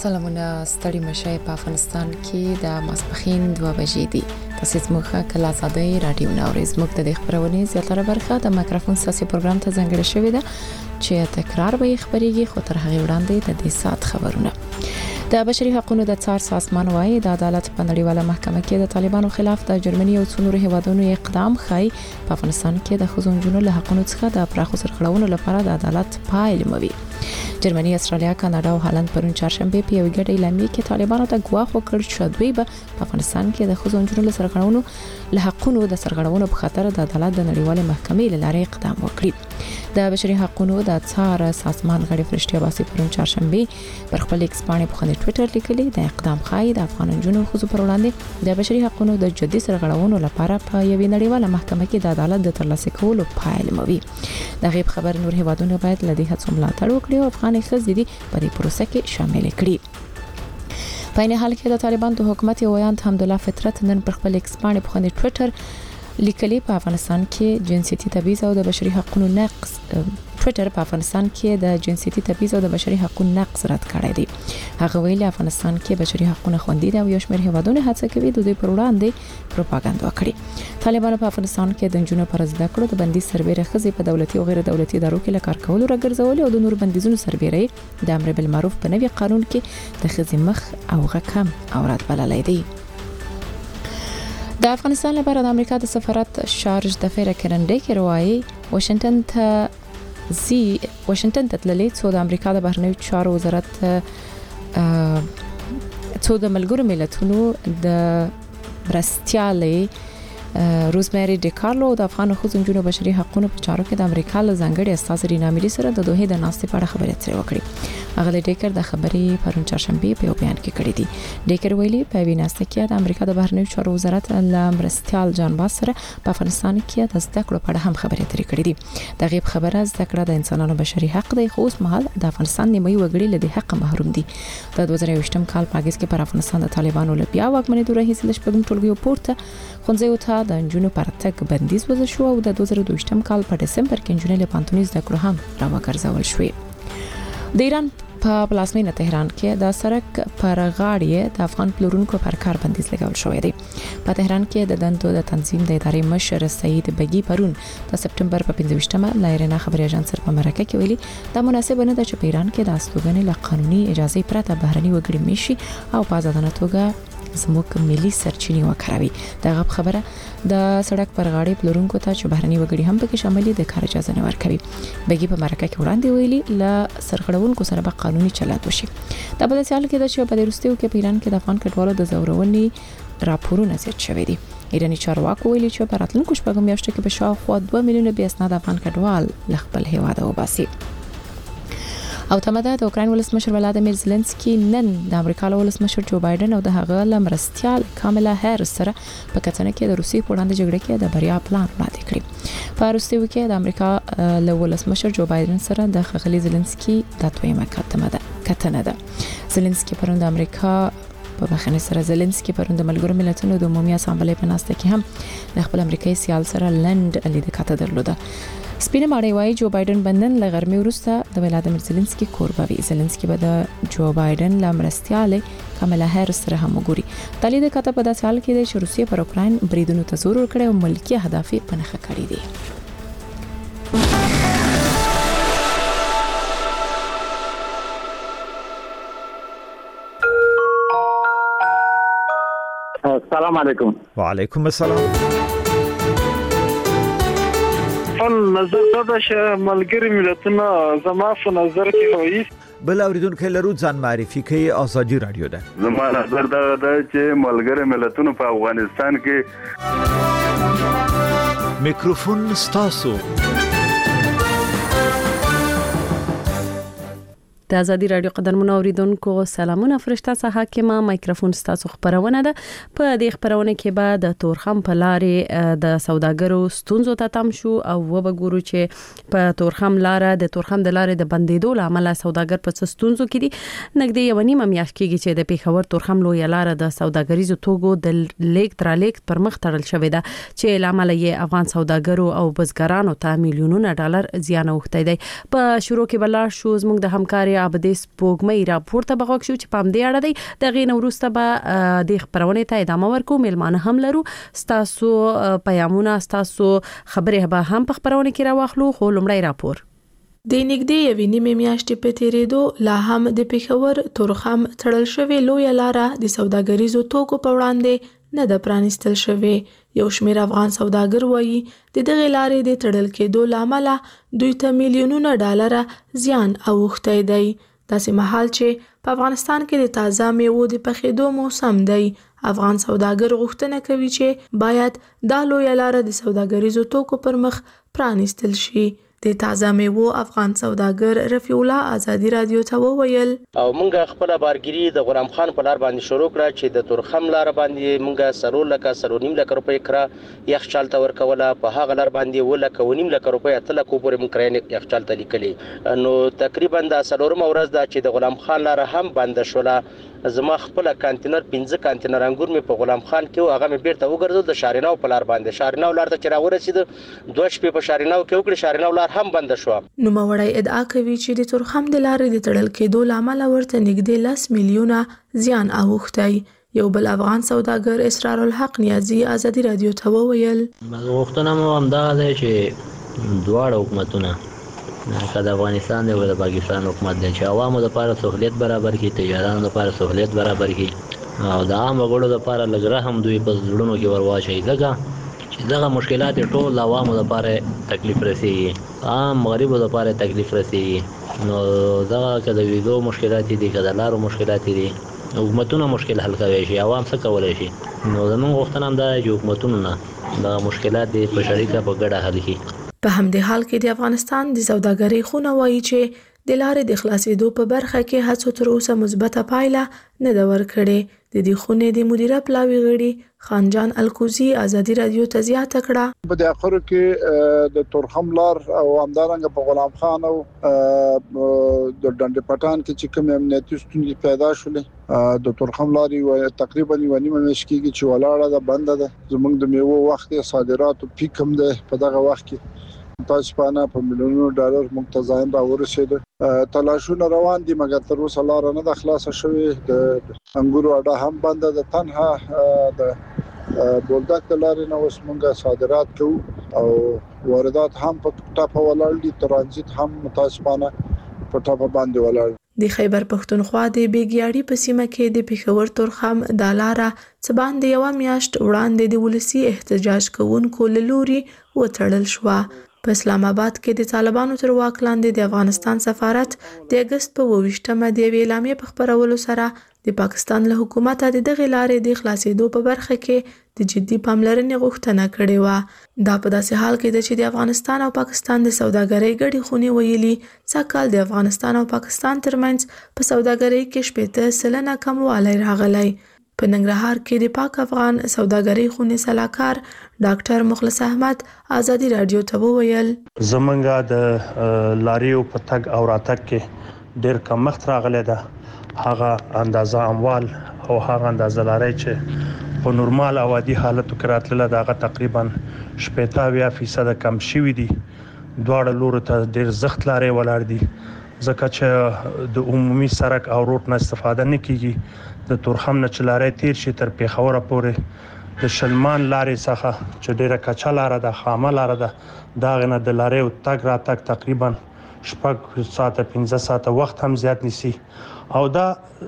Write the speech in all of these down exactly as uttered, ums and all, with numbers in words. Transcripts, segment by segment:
سلامونه ستړي مشه په افغانستان کې د ماسپخین دوه بجې دي. تاسو زموږه کله آزادۍ رادیو ناوري زموږ د خبرونې زیاتره برخه د مایکروفون ساسي پروګرام ته ځانګړې شوې ده چې تکرار به خبريږي خو تر هغه وړاندې د دې سات خبرونه. د بشري حقوقو د څار سازمان وايي د عدالت په نړیواله محکمه کې د طالبانو خلاف د جرمني او څو نورو هیوادونو اقدام خای په افغانستان کې د خزونجونو له حقوقو څخه د پراخو سرغړونو لپاره د عدالت پایل موي. جرمني، استرالیا، کاناډا او هالند پرون چهارشنبه په یو ګډ اعلامیه کې طالبانو ته ګواښ وکړ چې دوی به په افغانستان کې د خزونجونو له سرغړونو له حقوقو د سرغړونو په خاطر د عدالت د نړیواله محکمې لاره اقدام وکړي. د بشري حقوقو د څار سازمان غړي فرشتي عباسي پرون چهارشنبه پر خپل ایکس باندې په خپل ټوئیټر لیکلي د اقدام خای د افغان جنونو خصوص پر وړاندې د بشري حقوقو د جدي سرغړونو لپاره په یوې نړیواله محکمه کې د عدالت د ترلاسه کولو پایل موي. د غیب خبر نور هیوادونو باید لدی هڅو ملاتړ وکړي او افغان خزيدي په دې پروسه کې شامل کړي. په این حال کې د طالبان د حکومت ویاند حمدالله فطرت نن پر خپل ایکس باندې په خپل ټوئیټر لیکلي په افغانستان کې جنسيتي تبعیض او د بشري حقوقو نقض ټوئیټر په افغانستان کې د جنسيتي تبعیض او د بشري حقوقو نقض رد کړی دی. هغه ویلي افغانستان کې بشري حقوقونه خوندي دي او یو شمېر هیوادونه هڅه کوي د دوی پر وړاندې پروپاګاندا وکړي. طالبان په افغانستان کې د جنونو پر زده کړو د بندي سربېره خزي په دولتي او غیر دولتي ادارو کې لکار کول راګرځول او د نور بندیزونو سربېره د امر بالمعروف په نوي قانون کې د خزي مخ او غکم او رد بللای دی. د افغانستان لپاره د امریکا د سفارت شارج د فیر کرنډي کې روایي واشنگټن ته زی واشنگټن ته تللی څو د امریکا د بهرنیو چارو وزارت څو د ملګرو ملتونو د برستیالي روزمری ډیکارلو د افغان خزونجونو بشري حقوقو په چارو کې د امریکا له ځانګړي استاذ رینا ملي سره د دوه د ناستې په اړه خبرې اترې وکړې. هغه ډیکر د خبرې پرون چهارشنبه په یو بیان کې کړې دي. ډیکر ویلي په ویناسته کې د امریکا د بهرنیو چارو وزارت له برستیال جان باس سره په افغانستان کې د زده کړو په اړه هم خبرې اترې کړې دي. د غیب خبره زده کړه د انسانانو بشري حق دی خو اوس مهال د افغانستان نیمه وګړي له حق محروم دي. د دوه زره یوولسم کال په اگست کې پر افغانستان د طالبانو له بیا واکمنۍ دوره هیڅ د شپږم ټولګیو پورته خونځیو ته د جنونو پر تک بندیز وضع شو او د دوه زره دوه کال په دسمبر کې جنونو له پانتونیز د کړو هم راوګرځول شوې. د ایران په پلازمینه تهران کې د سرک پر غاړې د افغان پلورونکو پر کار بندیز لګول شوی دی. په تهران کې د دندو د تنظیم د ادارې مشر سعید بگی پرون د سپټمبر په پنځه مه لایرینا خبري اژانس سره په مرکه کې ویلي دا مناسب نه ده چې په ایران کې د استوګنې له قانوني اجازه پرته بهرني وګړي میشي او په ازادانه توګه زموږ ملي سرچینې وکاروي. دغه خبره د سړک پر غاړې پلورونکو ته چې بهرني وګړي هم پکې شامل دي د کار اجازه نه ورکوي. بګي په مرکه کې وړاندې ویلي ل سرغړونکو سره به قانوني چلند وشي. دا په داسې حال کې ده چې په وروستیو کې په ایران کې د افغان کډوالو د زورونې راپورونه زیات شوي دي. ایراني چارواکو ویلي چې په راتلونکو شپږم میاشتو کې به شاوخوا دوه میلیونه بې اسناد افغان کډوال له خپل هیواده وباسي. او تماده د اوکراین ولسمشر ولادیمیر زيلنسکي نن د امریکا له ولسمشر جو بایدن او د هغه لمرستیال کاملا هریس سره په کتنه کې د روسي په وړاندې جګړه کې د بریا پلان وړاندې کړی. په روسیو کې د امریکا له ولسمشر جو بایدن سره د خغلی زيلنسکي د تویمه کتنه ده کتنه ده زيلنسکي پرون د امریکا په بخنه سره زيلنسکي پرون د ملګرو ملتونو د عمومي اسامبلې په ناسته کې هم د خپل امریکایي سیال سره لند لیدل کاته درلوده. سپینه ماړی وایي جو بایدن بندن له غرمې وروسته د ولادیمیر زيلنسکي کور به وي. زيلنسکي به د جو بایدن لمرستیاله کاملا هریس سره هم وګوري. د لیدل کاته په داسې حال کې دی چې روسیه پر اوکراین بریدونو ته زور ورکړي او ملکی اهداف یې په نښه کړي دي. السلام علیکم. وعلیکم السلام. نظر دا چې ملګری ملتونه زما په نظر کې وایي بل اوریدونکو لرو ځان معرفي کوي ازادي رادیو ده. زما نظر دا ده چې ملګری ملتونه په افغانستان کې میکروفون ستاسو د ازادي رادیو قدرمنو اوریدونکو سلامونه فرشته څخه حاکمه مایکروفون ستاسو خبرونه ده. په دې خبرونه کې به د تورخم په لارې د سوداګرو ستونزو ته تم شو او وبګورو چې په تورخم لار د تورخم د لارې د بندیدو لامل سوداګر په ستونزو کې دي. نګدې یو نیمه میاشت کېږي چې د پیښور تورخم لوی لار د سوداګریزو توکو د لیک تر لیک پر مخ تړل شوې ده چې لامل یې افغان سوداګرو او بزګرانو ته میلیونونه ډالر زیان اوښتی دی. په شروع کې بلار شو زموږ د همکاري بیا به د سپوږمۍ راپور ته بغوښ شو چې پام دې اړه دی د غین وروسته به د خبرونه ته ادامه ورکو. ملمانه هم لرو، ستاسو پیغامونه ستاسو خبره به هم په خبرونه کې راوخلو. خو لومړی راپور د نګدې یوې نیمې میاشتې په تیریدو لا هم د پېښور تورخم تړل شوې لویه لاره د سوداګریزو توکو په وړاندې نه ده پرانیستل شوې. یو شمېر افغان سوداګر وایي د دغې لارې د تړل کېدو له امله دوی ته میلیونونه ډالره زیان اوښتی دی. داسې مهال چې په افغانستان کې د تازه میوو د پخېدو موسم دی، افغان سوداګر غوښتنه کوي چې باید دا لویه لاره د سوداګریزو توکو پر مخ پرانیستل شي. د تازه میوو افغان سوداګر رفیع الله آزادي رادیو ته وویل او مونږ خپل بارګری د غلام خان په لار باندې شروع کړه چې د تورخم لار باندې مونږ سرور لکه سرور نیم لک روپۍ کړه یخ چالت ورکوله، په هغه لار باندې ولکه ونیم لک روپۍ اتل کو پورې مونږ کړی یخ چالت لیکلې. نو تقریبا د سلورم ورځ دا چې د غلام خان لار هم بند شوله. زما خپل کانتینر پنځه کانتینر انګور می په غلام خان کې هغه می بیرته وګرځول د شاریناو په لار باندې. شاریناو لار ته چې راورسید دوه شپې په شاریناو کې وکړه، شاریناو لار هم بند شو. نو موړی ادعا کوي چې د تورخم د لارې د تړل کېدو لامل ورته نږدې لس میلیونه زیان اوښتی. یو بل افغان سوداګر اسرار الحق نیازی آزادي رادیو ته وویل غوښتنه مو همدغه ده چې دواړه حکومتونه که د افغانستان او د پاکستان حکومت د عوامو لپاره سہولت برابر کړي، تجارانو لپاره سہولت برابر کړي او د عام وګړو لپاره لږ رحم دوی په زړونو کې ورواچي. ځکه چې دغه مشکلات ټول عوامو لپاره تکلیف رسیږي، عام غریبو لپاره تکلیف رسیږي. نو دغه که د ویزو مشکلات دي، که د لارو مشکلات دي، حکومتونه مشکل حل کوي شي، عوام څه کولای شي. نو زموږ غوښتنه هم ده چې حکومتونه نه دغه مشکلات دي په شریکه په ګډه حل کړي. په همدې حال کې د افغانستان د سوداګرۍ خونه وایي چې د لارې د خلاصېدو په برخه کې هڅو تر اوسه مثبته پایله نه ده ورکړې. د دې خونې د مدیره پلاوي غړي خانجان الکوزي آزادي رادیو ته زیاته کړه په د اخر کې د تورخم لار او همدارنګه په غلام خان او د ډنډ پټان کې چې کوم امنیتي ستونزې پیدا شولې د تورخم لارې تقریبا یو نیمه میاشت کې چې ولاړه ده، بنده ده. زموږ د میوو وخت صادراتو پیک هم ده په دغه وخت کې تاسو په په میلیونونو ډالر متزاین را ورسېد. تلاشونه روان دي مګر تر اوسه لار نه د خلاصه شوې. د انګورو اډه هم بنده ده. تنها د بولدک لارې نه اوس موږ صادرات کوو او واردات هم په ټاپه ولاړ دي، ترانزیت هم متاسفانه په ټاپه باندې ولاړ. د خیبر پښتونخوا د بیګیاړي په سیمه کې د پېښور تورخم د لاره څه باندې یو میاشت وړاندې د ولسی احتجاج کوونکو له لوري وتړل شو. په اسلام آباد کې د طالبانو تر واک لاندې د افغانستان سفارت د اگست په اوویشتمه د یوې اعلامیې په خپرولو سره د پاکستان له حکومت د دغه لارې د خلاصېدو په برخه کې د جدي پاملرنې غوښتنه کړې و. دا په داسې حال کې ده چې د افغانستان او پاکستان د سوداګرۍ ګډې خونې ویلي سږکال د افغانستان او پاکستان ترمنځ په سوداګرۍ کې شپږ سلنه کموالی راغلی. په ننګرهار کې د پاک افغان سوداګرۍ خونې سلاکار ډاکټر مخلص احمد آزادي رادیو ته وویل زمونږ د لاریو په تګ او راتګ کې ډېر کمښت راغلی ده. هغه اندازه اموال او هغه اندازه لاري چې په نورمال او عادي حالتو کې راتلله دغه تقریبا شپږ اویا فیصد کم شوي دي. دواړه لورو ته ډېر زخت لاري ولاړ دي ځکه چې د عمومي سړک او روټ نه استفاده نه کیږي. د تورخم نه چلاري تیر شي تر پیښور پورې د شلمان لارې څخه چې ډیره کچا لار ده، خامه لار ده، دا غنه د لارې او تګ را تګ تقریبا شپږ ساعته پنځه ساعته وخت هم زیات نسی او دا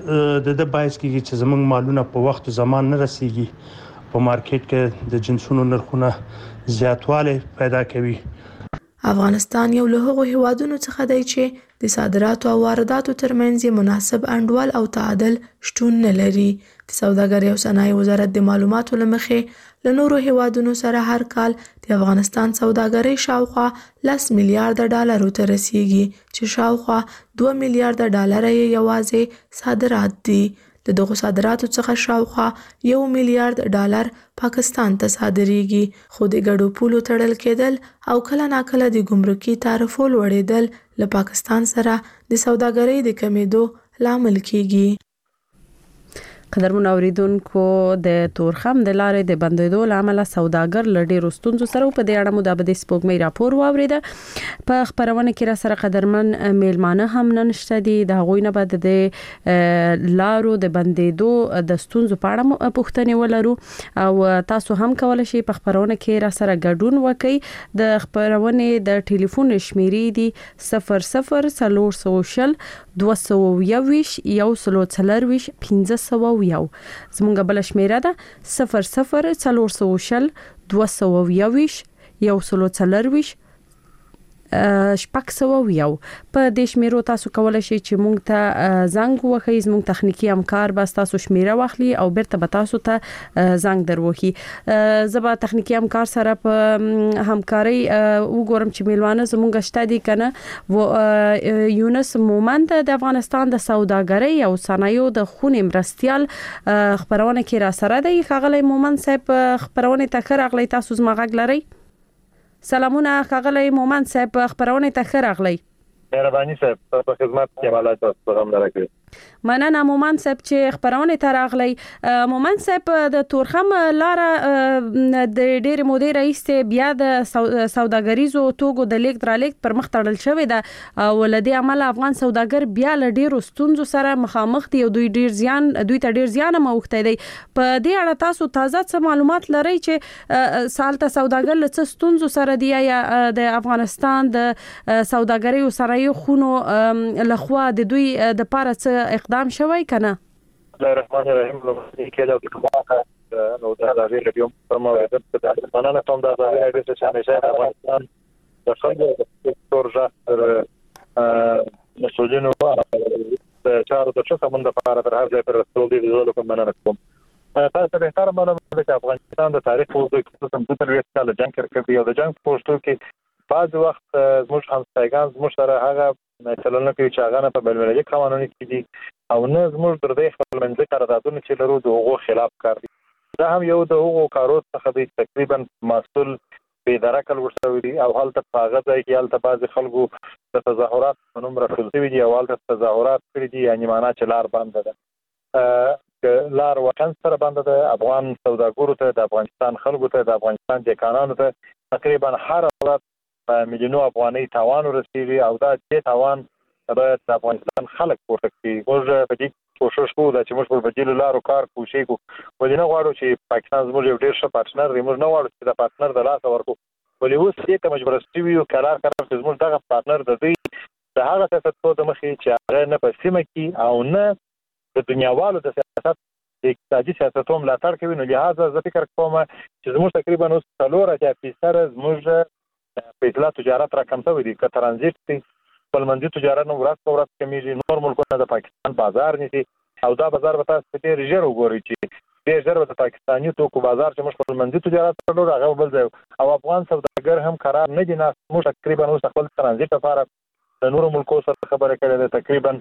د د بایس کې چې زموږ مالونه په وخت زمان نه رسیږي. په مارکیټ کې د جنسونو نرخونه زیاتوالی پیدا کوي. افغانستان یو له هغو هیوادونو څخه دی چې د صادراتو او وارداتو ترمنځ مناسب انډول او تعادل شتون نه لري. د سوداګرۍ او صنایع وزارت د معلوماتو له مخې له نورو هیوادونو سره هر کال د افغانستان سوداګرۍ شاوخوا لس میلیارډ ډالرو ته رسیږي چې شاوخوا دوه میلیارډ ډالر یې یوازې صادرات دي. د دغو صادراتو څخه شاوخوا یو میلیارډ ډالر پاکستان ته صادریږي. خو د ګډو پولو تړل کېدل او کله ناکله د ګمرکي تعرفو لوړېدل له پاکستان سره د سوداګرۍ د کمیدو لامل کیږي. قدرمن اوریدونکو د تورخم د لارې د بندیدو لامل سوداګر لړډي رستونزو سره په دې اړه مو د سپوږمۍ راپور واوریده په خبرونه کې را سره قدرمن میلمانه هم ننشته دي د غوینه بعد د لارو د بندیدو د ستونزو په اړه پوښتنې ولرو او تاسو هم کولای شئ په خبرونه کې را سره ګډون وکړئ د خبرونه د ټلیفون شمیرې دي صفر صفر څلور سوشل دوه سوه یوویشت یو سلو څلرویشت پنځه سوه یو زمونږ بل شمیره ده صفر صفر څلور سوشل دوه سوه یوویشت یو سلو څلرویشت شپږ سوه یو په دې شمیرو تاسو کولای شئ چې مونږ ته زنګ وکړئ زموږ تخنیکی همکار به تاسو شمیره واخلي او بیرته به تاسو ته زنګ دروخي زبا تخنیکی همکار سره په همکاري وګورم چې میلوانه زموږ شته دي کنه و یونس مومند د افغانستان د سوداګرۍ او صنایعو د خونې مرستيال خبرونه کې را سره دی خغلی مومند صاحب خبرونه تکر اغلی تاسو زما غږ لري سلامونه خغلی مومند صاحب خبرونه تخر اغلی مهرباني صاحب په خدمت کې حواله تاسو پیغام درکړم مننه مومند صاحب چې خبرونه تر اغلی مومند صاحب د تورخم لار د ډېر مودې رئیس بیا د سوداګریزو توکو د لیک درا لیک پر مخ تړل شوې ده او لدی عمل افغان سوداګر بیا ل ډېر ستونزو سره مخامخ دي او دوی ډېر زیان دوی ته ډېر زیان موخته دي په دې اړه تاسو تازه څه معلومات لرئ چې سالته سوداګر له څه ستونزو سره دی یا د افغانستان د سوداګرۍ او صنایعو خونو لخوا د دوی د پاره څه اقدام شوی کنه بسم الله الرحمن الرحیم لو کې دا کومه نو دا د ریډیو په موضوع د مننه کوم دا د ریډیو چې همیشه د افغانستان د خلکو د سکتور ځخر مسؤلینو د چارو د څه کوم د لپاره تر هغه پر رسول دي زه کوم مننه کوم تاسو به تر معلومه ده چې افغانستان د تاریخ په اوږدو کې څه کمپیوټر ویټ جنگ کوي او د جنگ پوسټو کې بعض وخت زموږ همسایګان زموږ سره هغه مثلا کوي چې هغه په بلبلي قانوني کې دي او نه زموږ در دې خپل منځ قراردادونه چې لرو د حقوقو خلاف کار دي دا هم یو د حقوقو کارو څخه دی تقریبا مسؤل به درکل ورسوي دي او حالت په هغه ځای کې حالت بعض خلکو د تظاهرات په نوم راټول شوي دي او حالت تظاهرات کړي دي یعنی معنا چې لار بند ده لار وطن سره بند ده افغان سوداګرو ته د افغانستان خلکو ته د افغانستان د قانونو ته تقریبا هر ورځ مليونو افغاني تاوان ورسېږي او دا چې تاوان د افغانستان خلک پورته کوي موږ په دې کوشش کوو چې موږ په بدیل لارو کار کوشي کوو ولې نه غواړو چې پاکستان زموږ یو ډېر ښه پارتنر دی موږ نه غواړو چې د پارتنر د لاس ورکو ولې اوس دې ته مجبور شوي یو کلار کار چې زموږ دغه پارتنر د دې د هغه سیاستونو د مخې چې هغه نه په سیمه کې او نه د دنیاوالو د سیاست د اقتصادي سیاستونو ملاتړ کوي نو لهدا زه فکر کوم چې زموږ تقریبا اوس څلور اتیا فیصد زموږ په اطلاع تجارت راکم شوی دی که ترانزیت دی بلمنځي تجارت نو ورځ په ورځ کمیږي نور ملکونه د پاکستان بازار نیسي او دا بازار به تاسو ته ډېر ژر وګورئ چې ډېر ژر د پاکستاني توکو بازار چې موږ په بلمنځي تجارت سره هغه بل ځای او افغان سوداګر هم قرار نه دي نه موږ تقریبا اوس خپل ترانزیت لپاره د نورو ملکو سره خبرې کړې ده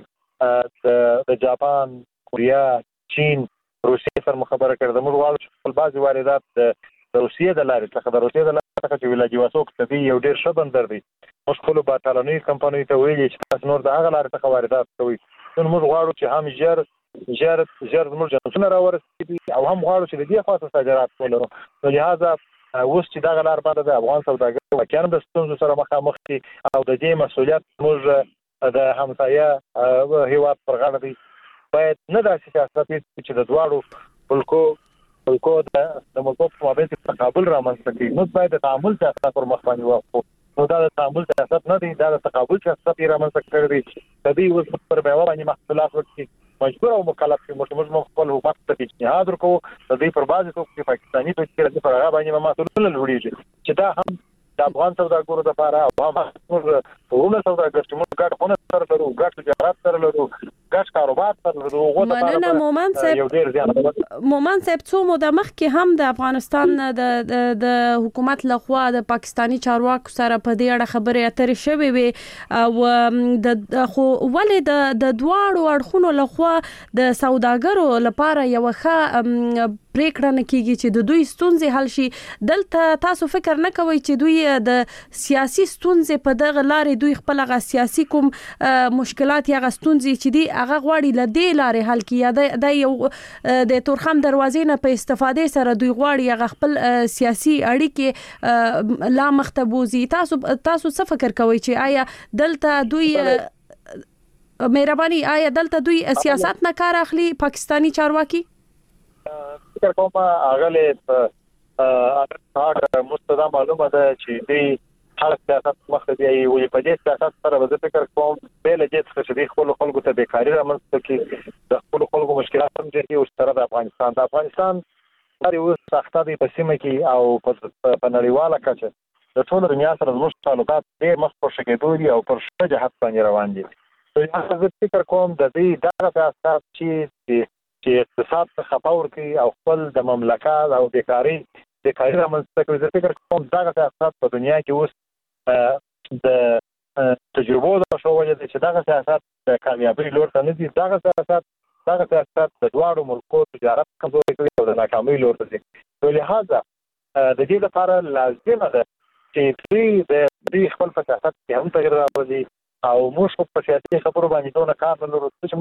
تقریبا د جاپان کوریا چین روسیې سره خبرې کړې ده موږ غواړو چې خپل بعضي واردات د روسیې د لارې څخه د روسیې د لارې څخه چې ولاجیواستوک ته یو ډېر ښه بندر دی موږ خپلو باټالوني کمپنیو ته ویلي چې تاسو نور د هغه لارې څخه واردات کوئ نو موږ غواړو چې هم ژر ژر ژر زموږ جنسونه راورسېږي او هم غواړو چې د دې خوا څخه صادرات ولرو نو لهذا اوس چې دغه لار باندې د افغان سوداګرو واقعا د ستونزو سره مخامخ دي او د دې مسؤلیت موږ د همسایه هیواد پر غاړه دی باید نه داسې سیاست چې د دواړو ملکو ملکو د ملکو په مابین کې تقابل رامنځته کړي نو باید د تعامل سیاست پر مخ باندې واخلو نو دا د تعامل سیاست نه دی دا د تقابل سیاست یې رامنځته کړی دی د دې اوس پر بیاوه باندې محصولات ورکړي مجبور او مکلف یو موږ خپل حکومت ته اجتهاد وکړو د دې پر بازي چې پاکستاني توکي د پر هغه باندې مسؤلیت لوړیږي چې دا هم د افغان سوداګرو لپاره او هم ټول سوداګر چې موږ ګډ خونه سره لرو ګډ تجارت سره لرو ګډ کاروبار سره لرو مننه مومند صاحب مومند صاحب څو مو د مخ کې هم د افغانستان د د حکومت لخوا د پاکستانی چارواکو سره په دې اړه خبرې اترې شوې وي او د خو ولې د د دواړو اړخونو لخوا د سوداګرو لپاره یو ښه پریکړه نه کیږي چې د دوی ستونزې حل شي دلته تاسو فکر نه کوئ چې دوی د سیاسي ستونزې په دغه لارې دوی خپل غا سیاسي کوم مشکلات یا غ ستونزې چې دی هغه غواړي ل دې لارې حل کړي د یو د تورخم دروازې نه په استفاده سره دوی غواړي هغه خپل سیاسي اړیکې لا مختبوزي. تاسو تاسو څه فکر کوئ چې آیا دلته دوی مهرباني آیا دلته دوی سیاست نه کار اخلي پاکستانی چارواکي؟ فکر کوم هغه له هغه مستدا معلومه ده چې دوی هر سیاست مخه دی وي په دې سیاست سره به فکر کوم به له دې څخه چې خپل خلکو ته بیکاری رامنځته کړي د خپل خلکو مشکلات هم دي او سره د افغانستان د افغانستان لري او سخته دي په سیمه کې او په نړیواله کچه د ټول دنیا سره زموږ تعلقات ډېر مخ په شکه دي او پر شته جهات باندې روان دي. زه فکر کوم د دې دغه سیاست چې چې اقتصاد ته خپاور کوي او خپل د مملکت او بیکاری بیکاری رامنځته کوي. زه فکر کوم دغه سیاست په دنیا کې اوس د تجربو د شوولې چې دغه سیاست د کامیابی لور ته نه دي. دغه سیاست دغه سیاست د دواړو ملکو تجارت کمزوري کوي او د ناکامۍ لور ته ځي. نو لهدا د دې لپاره لازمه ده چې دوی د دې خپل په سیاست کې هم تغیر راوړي او موږ په سیاسي خبرو باندې دونه کار نه لرو چې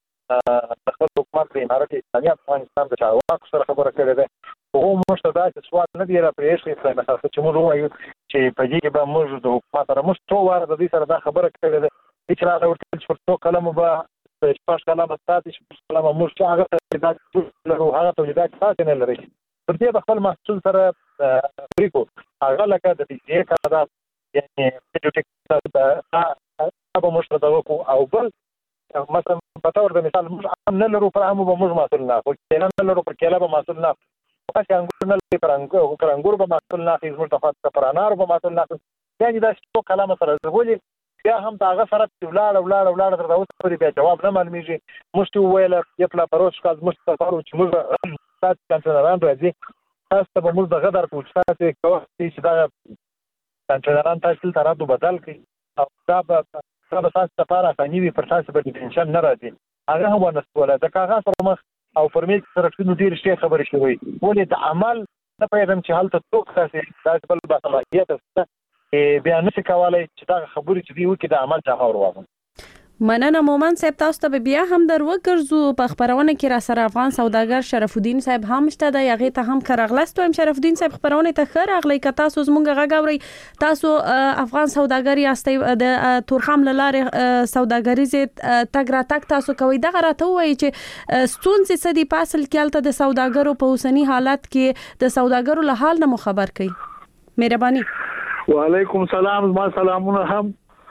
موږ د خپل حکومت د امارت اسلامي افغانستان د چارواکو سره خبره کړې ده. هغه موږ ته دا سوال نه دی راپېښ کړی چې موږ وایو چې په دې کې به موږ د حکومت سره موږ څو واره د دې سره دا خبره کړې ده چې را ورته چې څو کلمه به شپږ کلمه ستاسو شپږ کلمه موږ چې هغه د لرو هغه تولیدات تاسو نه لري. پر دې خپل محصول سره پریکو هغه لکه د دې کار یعنی د ټیکنالوژي به موږ ته وکړو او بل مثلا په تور د مثال موږ هم نه لرو پر هم به موږ مسؤل نه خو کله نه لرو پر کله به مسؤل نه خو چې انګور نه لري پر انګور پر انګور به مسؤل نه خو موږ ته پر انار به مسؤل نه یعنی دا څو کلمه سره زغولي بیا هم دا هغه سره ولاړ ولاړ ولاړ تر اوسه پورې بیا جواب نه معلومیږي. موږ ویل یو پلا پروش کاز موږ تاسو چې موږ تاسو کنټرولان راځي تاسو به موږ دغه در پوښتنه کوي چې دا کنټرولان تاسو ته راځو بدل کړي او دا به دا به تاسو لپاره اساني وي پر تاسو به ټینشن نه راځي. هغه هم ونسوله د کاغذ سره مخ او فرمیل سره څنګه ډیر شي خبرې شوی ولې د عمل نه پیغام چې حالت توک تاسو تاسو بل به صلاحیت است بیا نشي کولای چې دا خبرې چې دی وکړي د عمل ځای ورواغون. مننه مومن صاحب تاسو ته بیا هم در وګرځو په خبرونه کې را سره افغان سوداګر شرف الدین صاحب هم شته د یغه ته هم کارغلست هم شرف الدین صاحب خبرونه ته خیر اغلی ک تاسو زمونږ غاغوري تاسو افغان سوداګر یاستئ د تورخم لاره سوداګریزه تګ را تک تاسو کوي دغه راته وایي چې ستونزې سدي پاسل کېلته د سوداګرو په اوسنی حالت کې د سوداګرو له حال نه خبر کړي. مهرباني. وعلیکم السلام ما سلامونه هم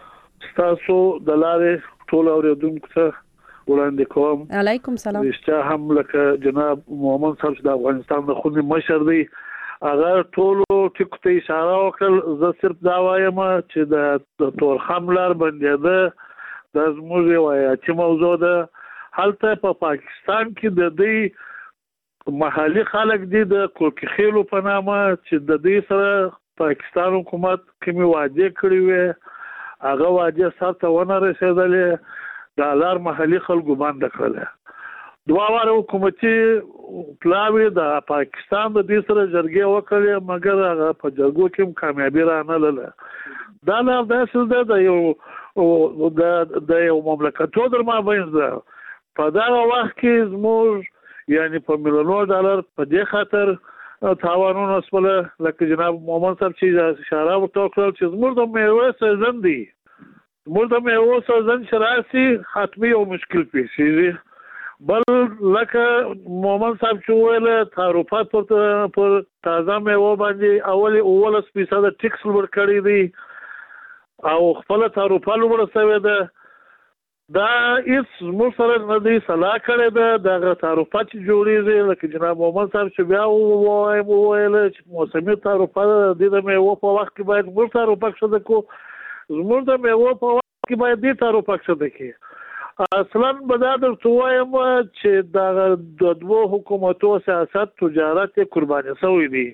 تاسو د لارې ټول اوریدونکو ته وړاندې کوم. علیکم سلام. رښتیا هم لکه جناب محمد صاحب د افغانستان د خوني مشر دی هغه ټول ټکو ته اشاره وکړ. زه صرف دا وایم چې د تورخم لار باندې ده د زموږ یو چې موضوع ده هلته په پاکستان کې د دې محلي خلک دي د کوکخیلو په نامه چې د دې سره پاکستان حکومت کومې وعده کړې وي هغه واجه سره ونه رسیدلې د لار محلي خلکو باندې کړل. دوه واره حکومتي پلاوی د پاکستان د دې سره جرګې وکړې مګر هغه په جرګو کې کامیابی را نه لاله. دا نه د څه د یو د د یو مملکتو در مابین ده په دا وخت کې زموږ یعنی په میلیونو ډالر په دې خاطر تاوانونه سپله لکه جناب محمد صاحب چې اشاره وکړل چې زموږ د میوه سیزن دی زموږ د میوه سیزن شراسي حتمی او مشکل پیښیږي. بل لکه محمد صاحب چې ویل تعرفات پر پر تازه میوه باندې اول اول سپیصد ټیکس ورکړی دی او خپل تعرفات ورسوي ده دا هیڅ موږ سره نه دی صلاح کړې ده دغه تعرفات جوړېږي لکه جناب محمد صاحب چې بیا ووایم وویل چې موسمي تعرفات د میوه په وخت کې باید موږ تعرفات شته کو زموږ د میوه په وخت کې باید دې تعرفات شته کې اصلا به دا درته وایم چې دغه د دوه حکومتو سیاست تجارت قرباني شوی دی.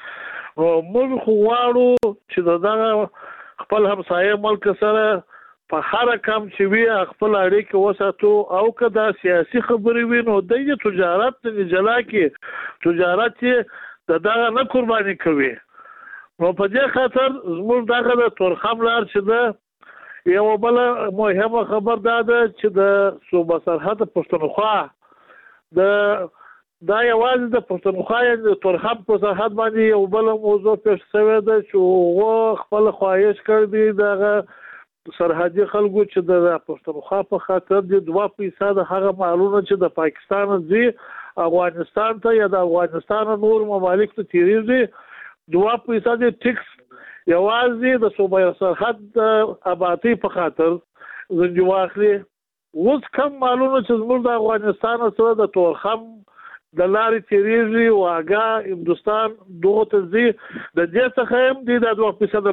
موږ خو غواړو چې دغه خپل همسایه ملک سره په هر کم چې وی خپل اړیکې وساتو او کدا سیاسي خبرې وینو د تجارت د جلا کې تجارت د دغه نه قرباني کوي. نو په دې خاطر زموږ دغه د تورخم لار چې ده یو بل مهمه خبر دا ده چې د صوبه سرحد پښتونخوا د دا یوازې د پښتونخوا د تورخم په سرحد باندې یو بل موضوع پیښ شوی ده چې هغه خپل خواهش کړی دغه سرحدي خلکو چې د پښتونخوا په خاطر د دوه فیصد هغه مالونه چې د پاکستان ځي افغانستان ته یا د افغانستان نور ممالک ته تیریږي دوه فیصد ټیکس یوازې د صوبه سرحد آبادی په خاطر زنجو واخلي. اوس کم مالونه چې زموږ د افغانستان سره د تورخم د لارې تیریږي واګا هندوستان دغه ته ځي د دې څخه هم د دوه فیصد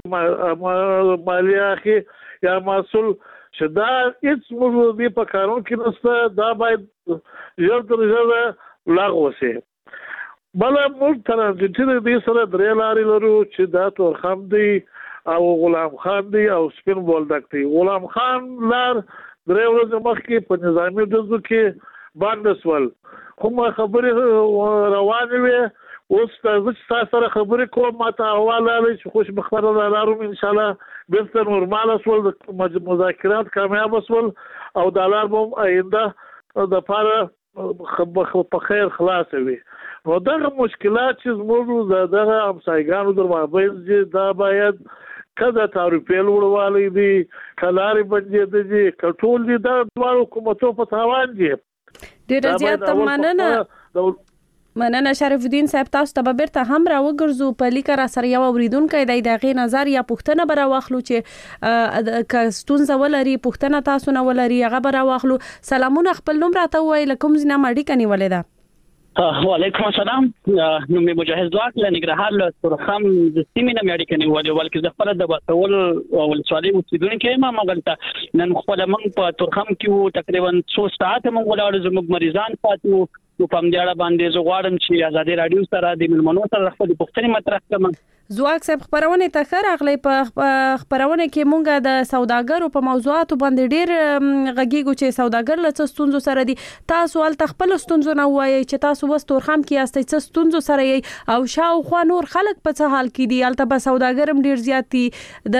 مالیه اخی یا محصول شدا هیڅ موږ د په قانون کې نشته دا باید ژر تر ژره لغوه شي. بل موږ ترانزیټي د سره درې لارې لرو چې دا تورخم دی او غلام خان دی او سپین بولدک دی. غلام خان لار درې ورځې مخکې په نظامي ډزو کې باندې سول کومه خبرې روانې وي اوس تاسو سره خبرې کوم ماته حواله لري چې خوشبختانه لارو ان شاء الله بیرته نورمال سول مذاکرات کامیاب سول او د لار بم آینده د لپاره په خیر خلاص وي. نو دغه مشکلات چې زموږ دغه همسایګانو در مابین دا باید کله تعرفې لوړوالی دي کلاري بندې دي کټول دي دا دوه حکومتو په تاوان دي. ډیره زیاته مننه مننه شریف الدین صاحب تاسو ته به بیرته هم را وګرځو په لیک را سره یو اوریدونکو د دغه نظر یا پوښتنه برا واخلو چې ک ستونزه ولري پوښتنه تاسو نه ولري هغه برا واخلو. سلامونه خپل نوم راته وای لکم زنه ماډی کني ولې ده. وعلیکم السلام نو می مجاهد ځواک له نګرهار له تورخم د سیمې نه مېړی کني ولې ولکه د خپل د باسول او سوالي اوسیدونکو ما مګلته نن خپل موږ په تورخم کې تقریبا څو ساعت موږ ولاړ زموږ مریضان پاتو نو په دې اړه باندې زه غواړم چې آزادي رادیو سره د ملمنو سره خپل پوښتنې مطرح کړم. زواک صاحب خبرونه ته خیر اغلی په خبرونه کې مونږه د سوداګرو په موضوعاتو باندې ډیر غږیږو چې سوداګر له څه ستونزو سره دي. تاسو ول تخپل ستونزو نه وایي چې تاسو وس تورخم کې یاستئ څه ستونزو سره یې او شاوخوا نور خلک په څه حال کې دي. البته به سوداګرم ډیر زیات دي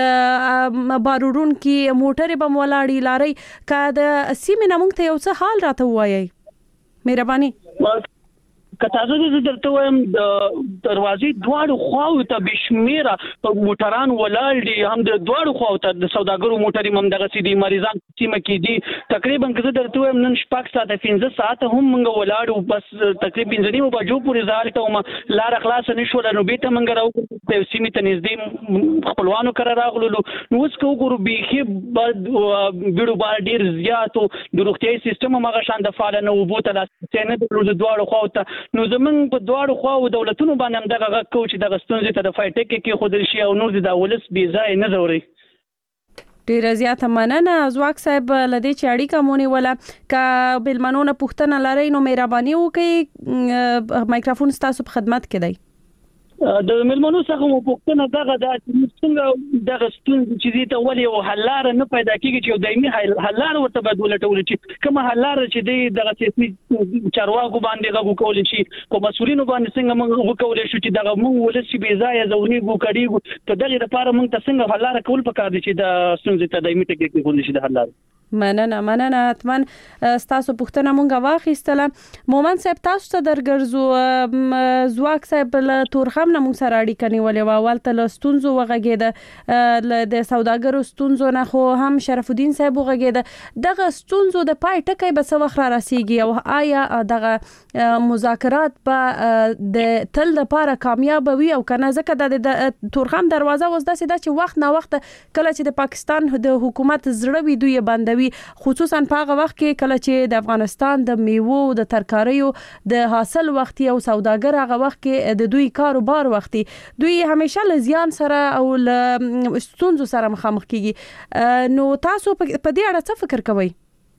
د بارورون کې موټر به ولاړی لاري کا د سیمه نه مونږ ته یو څه حال راته وایي مهرباني. کتازو د درته وایم د دروازې دواړو خواو ته بشمیره موټران ولاړ دي هم د دواړو خواو ته د سوداګرو موټرې هم دغه سي دي مریضان سیمه کې دي تقریبا که درته وایم نن شپږ ساعته پنځه ساعته هم موږ ولاړو بس تقریبا پنځه نیمه بجو پورې ځار ته لار خلاص نشول نو بیت موږ راو په سیمه ته نږدې خپلوانو کړه راغلو نو اوس کو ګورو بيخي بیړو بار ډیر زیاتو د روغتيایي سیستم هغه شان د فعال نه وبوت لا څنګه د دواړو خواو ته نو زمونږ په دواړو خواو دولتونو باندې هم دغه غږ کوو چې دغه ستونزې ته د فایټک کې خودل شي او نور د ولس بې ځای نه ځوري. ډیر زیاته مننه زواک صاحب لدې چې اړیکه مونږ ولا ک بلمنونه پښتنه لري نو مهرباني وکړئ مایکروفون تاسو په خدمت کې دی. د ملمنو څخه مو پوښتنه دغه د څنګه دغه ستونزې چې دي ته ولې او حلار نه پیدا کیږي چې دایمي حلار ورته بدول ټول چې کوم حلار چې دی دغه سیاسي چارواکو باندې غو کول شي کوم مسولینو باندې څنګه موږ وکول شو چې دغه موږ ولسی بې ځای ځونی ګو کړي ته دغه لپاره موږ ته څنګه حلار کول پکار دي چې د ستونزې ته دایمي ټکی کې کول شي د حلار. مننه مننه اتمن تاسو پوښتنه مونږه واخیستله. مومن صاحب تاسو ته درګرځو زواک صاحب له تورخم نه مونږ سره اړیکه نیولې و اول ته ستونزو وغږیده د سوداګرو ستونزو نه خو هم شرف الدین صاحب وغږیده دغه ستونزو د پای ټکی به څه وخت راسیږي او آیا دغه مذاکرات به د تل لپاره کامیاب وي او کنه ځکه د تورخم دروازه وز داسې دا چې وخت نه وخت کله چې د پاکستان د حکومت زړه وي دوی باندې خصوصا په هغه وخت کې کله چې د افغانستان د میوو د ترکاریو د حاصل وخت او سوداګر هغه وخت کې د دوی کاروبار وخت دوی همیشه له زیان سره او له ستونزو سره مخامخ کیږي. نو تاسو په دې اړه څه فکر کوئ؟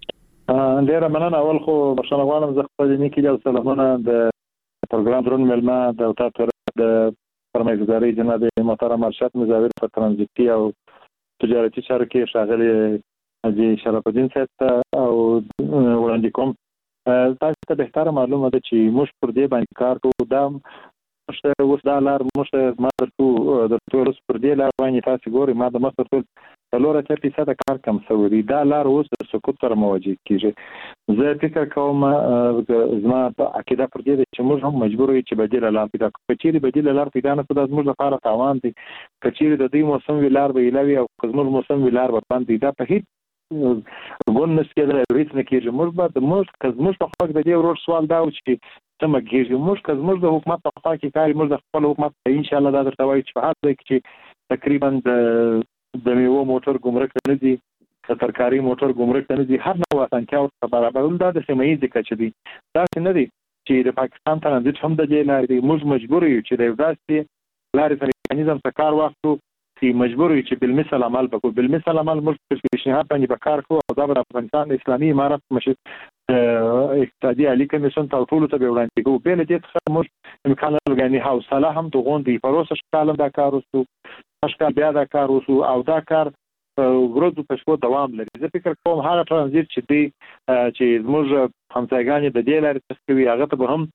ډیره مننه. اول خو بخښنه غواړم زه خپل نیکی له سلامونه د پروګرام درون ملما د تاسو د فرمایشګری جناب محترم ارشد مزاور په ترانزیتي او تجارتي چارو کې شاغلي حاجی شرف الدین صاحب او وړاندې کوم تاسو ته به تر معلومه ده چې موږ پر دې باندې کار کوو دا مشته اوس دا لار مشته ما درته درته اوس پر دې لار باندې تاسو ګوري ما د مخ ټول څلور اتیا فیصد کار کم شوی دی. دا لار اوس د سقوط سره مواجه کیږي. زه فکر کوم زما په عقیده پر دې چې موږ هم مجبور یو چې بدیل لار پیدا کړو. چې بدیل لار پیدا نه کړو د موږ لپاره تاوان دی. کچېری د دې موسم ویلار به ایلوي او کومل موسم ویلار به باندې دا په هیڅ ګون نشي د ریټ نه کېږي. موږ به د موږ کزموږ په خپل د دې ورور سوال دا و چې څنګه کېږي. موږ کزموږ د حکومت په خوا کې کاری موږ د خپل حکومت ان شاء الله دا درته وایي چې په هر ځای کې تقریبا د د میوه موټر ګمرک نه دي، د ترکاری موټر ګمرک نه دي، هر نوع اسانتیا او برابرول دا د سیمایي ځکه چې دي دا نه دي چې د پاکستان ترانزیت هم د دې لارې دی. موږ مجبور یو چې د یو داسې لارې سره میکانیزم څخه کار واخلو چې مجبور یو چې بالمثل عمل وکړو. بالمثل عمل موږ په پیشنهاد باندې به کار کوو او دا به افغانستان اسلامي امارت مشر اقتصادي عالی کمیسیون ته ټول ته وړاندې کوو. په لدې څخه موږ امکان لري حوصله هم د غونډې پروسه شکل دا کار وسو اشکال بیا دا کار وسو او دا کار ورځو په شپو دوام لري. زه فکر کوم هغه ترانزیت چې دی چې زموږ همسایګان د دې لارې څخه کوي هغه ته به هم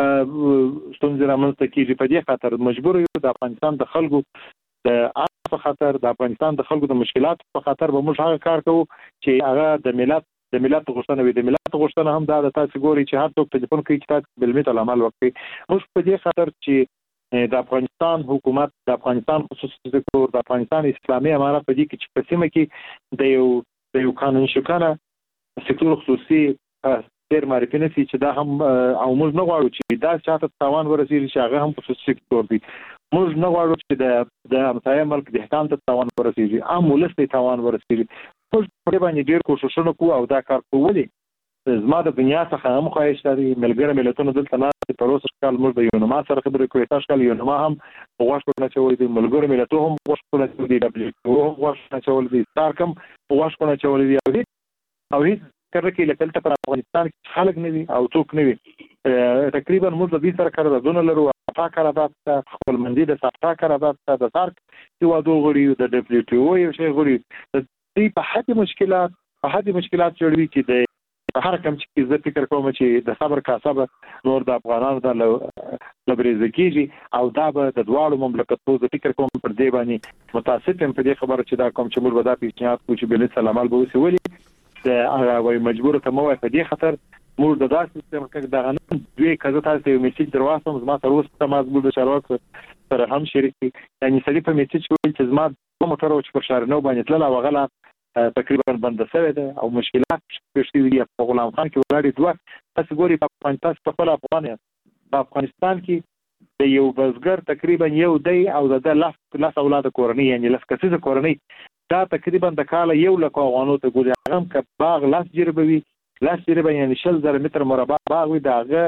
ستونزې رامنځته کیږي. په دې خاطر مجبور یو د افغانستان د خلکو د په خاطر د افغانستان د خلکو د مشکلات په خاطر به موږ هغه کار کوو چې هغه د ملت د ملت غوښتنه وي. د ملت غوښتنه هم دا د تاسو ګوري چې هر څوک ټلیفون کوي چې تاسو بالمثل عمل وکړي. موږ په دې خاطر چې د افغانستان حکومت د افغانستان خصوصي سکتور د افغانستان اسلامي امارت په دې کې چې په سیمه کې د یو د یو قانون شکنه سکتور خصوصي ډېر معرفي نه چې دا هم او موږ نه غواړو چې دا چاته تاوان ورسېږي چې هغه هم خصوصي سکتور دی. موږ نه غواړو چې د د همسایه ملک دهقان ته تاوان ورسېږي، عام ولس ته تاوان ورسېږي. موږ په باندې ډېر کوششونه کوو او دا کار کوو. زما د دنیا څخه هم خواهش لري ملګری ملتونو دلته نه په روس کال موږ د یونما سره خبرې کوي. تاسو کال یونما هم غواړو چې ولې د ملګری ملتونو هم غواړو چې د دبليو هم غواړو چې ولې سارکم غواړو چې ولې او هیڅ کړه کې لکه تل پر افغانستان کې خلک نه وي او څوک نه وي. تقریبا موږ د دې سره قراردادونه لرو. افا قرارداد خپل منځي د سافتا قرارداد د سارک یو دوه غړي د دبليو یو شی غړي د دې په حد مشکلات په حد مشکلات جوړوي چې د هر کوم چې زه فکر کوم چې د صبر کا صبر نور د افغانانو د لبرېز کېږي او دا به د دواړو مملکتونو د فکر کوم پر دی باندې متاسف هم په دې خبره چې دا کوم چې موږ به دا پیشنهاد کوو چې بل څه عمل به وسي ولې د هغه وای مجبور ته مو په دې خاطر موږ د داسې سیستم کې د غنم دوی کزه تاسو یو میسج درواسم زما تر اوسه ما زبول د چارواکو سره هم شریک یعنی سړي په میسج وایي چې زما موټر او چې پر شهر نو باندې تلل او غلا تقریبا بند شوی دی او مشکلات شته دي. په غلام خان کې ولاړې دوه تاسو ګوري په افغانستان په خپل افغانستان په افغانستان کې د یو بزګر تقریبا یو دی او د لاس لاس اولاد کورنۍ یعنی لاس کسیزه کورنۍ دا تقریبا د کال یو لک افغانو ته ګوري هغه ک باغ لاس جربوي لاس جربه یعنی شل زره متر مربع باغ وي داغه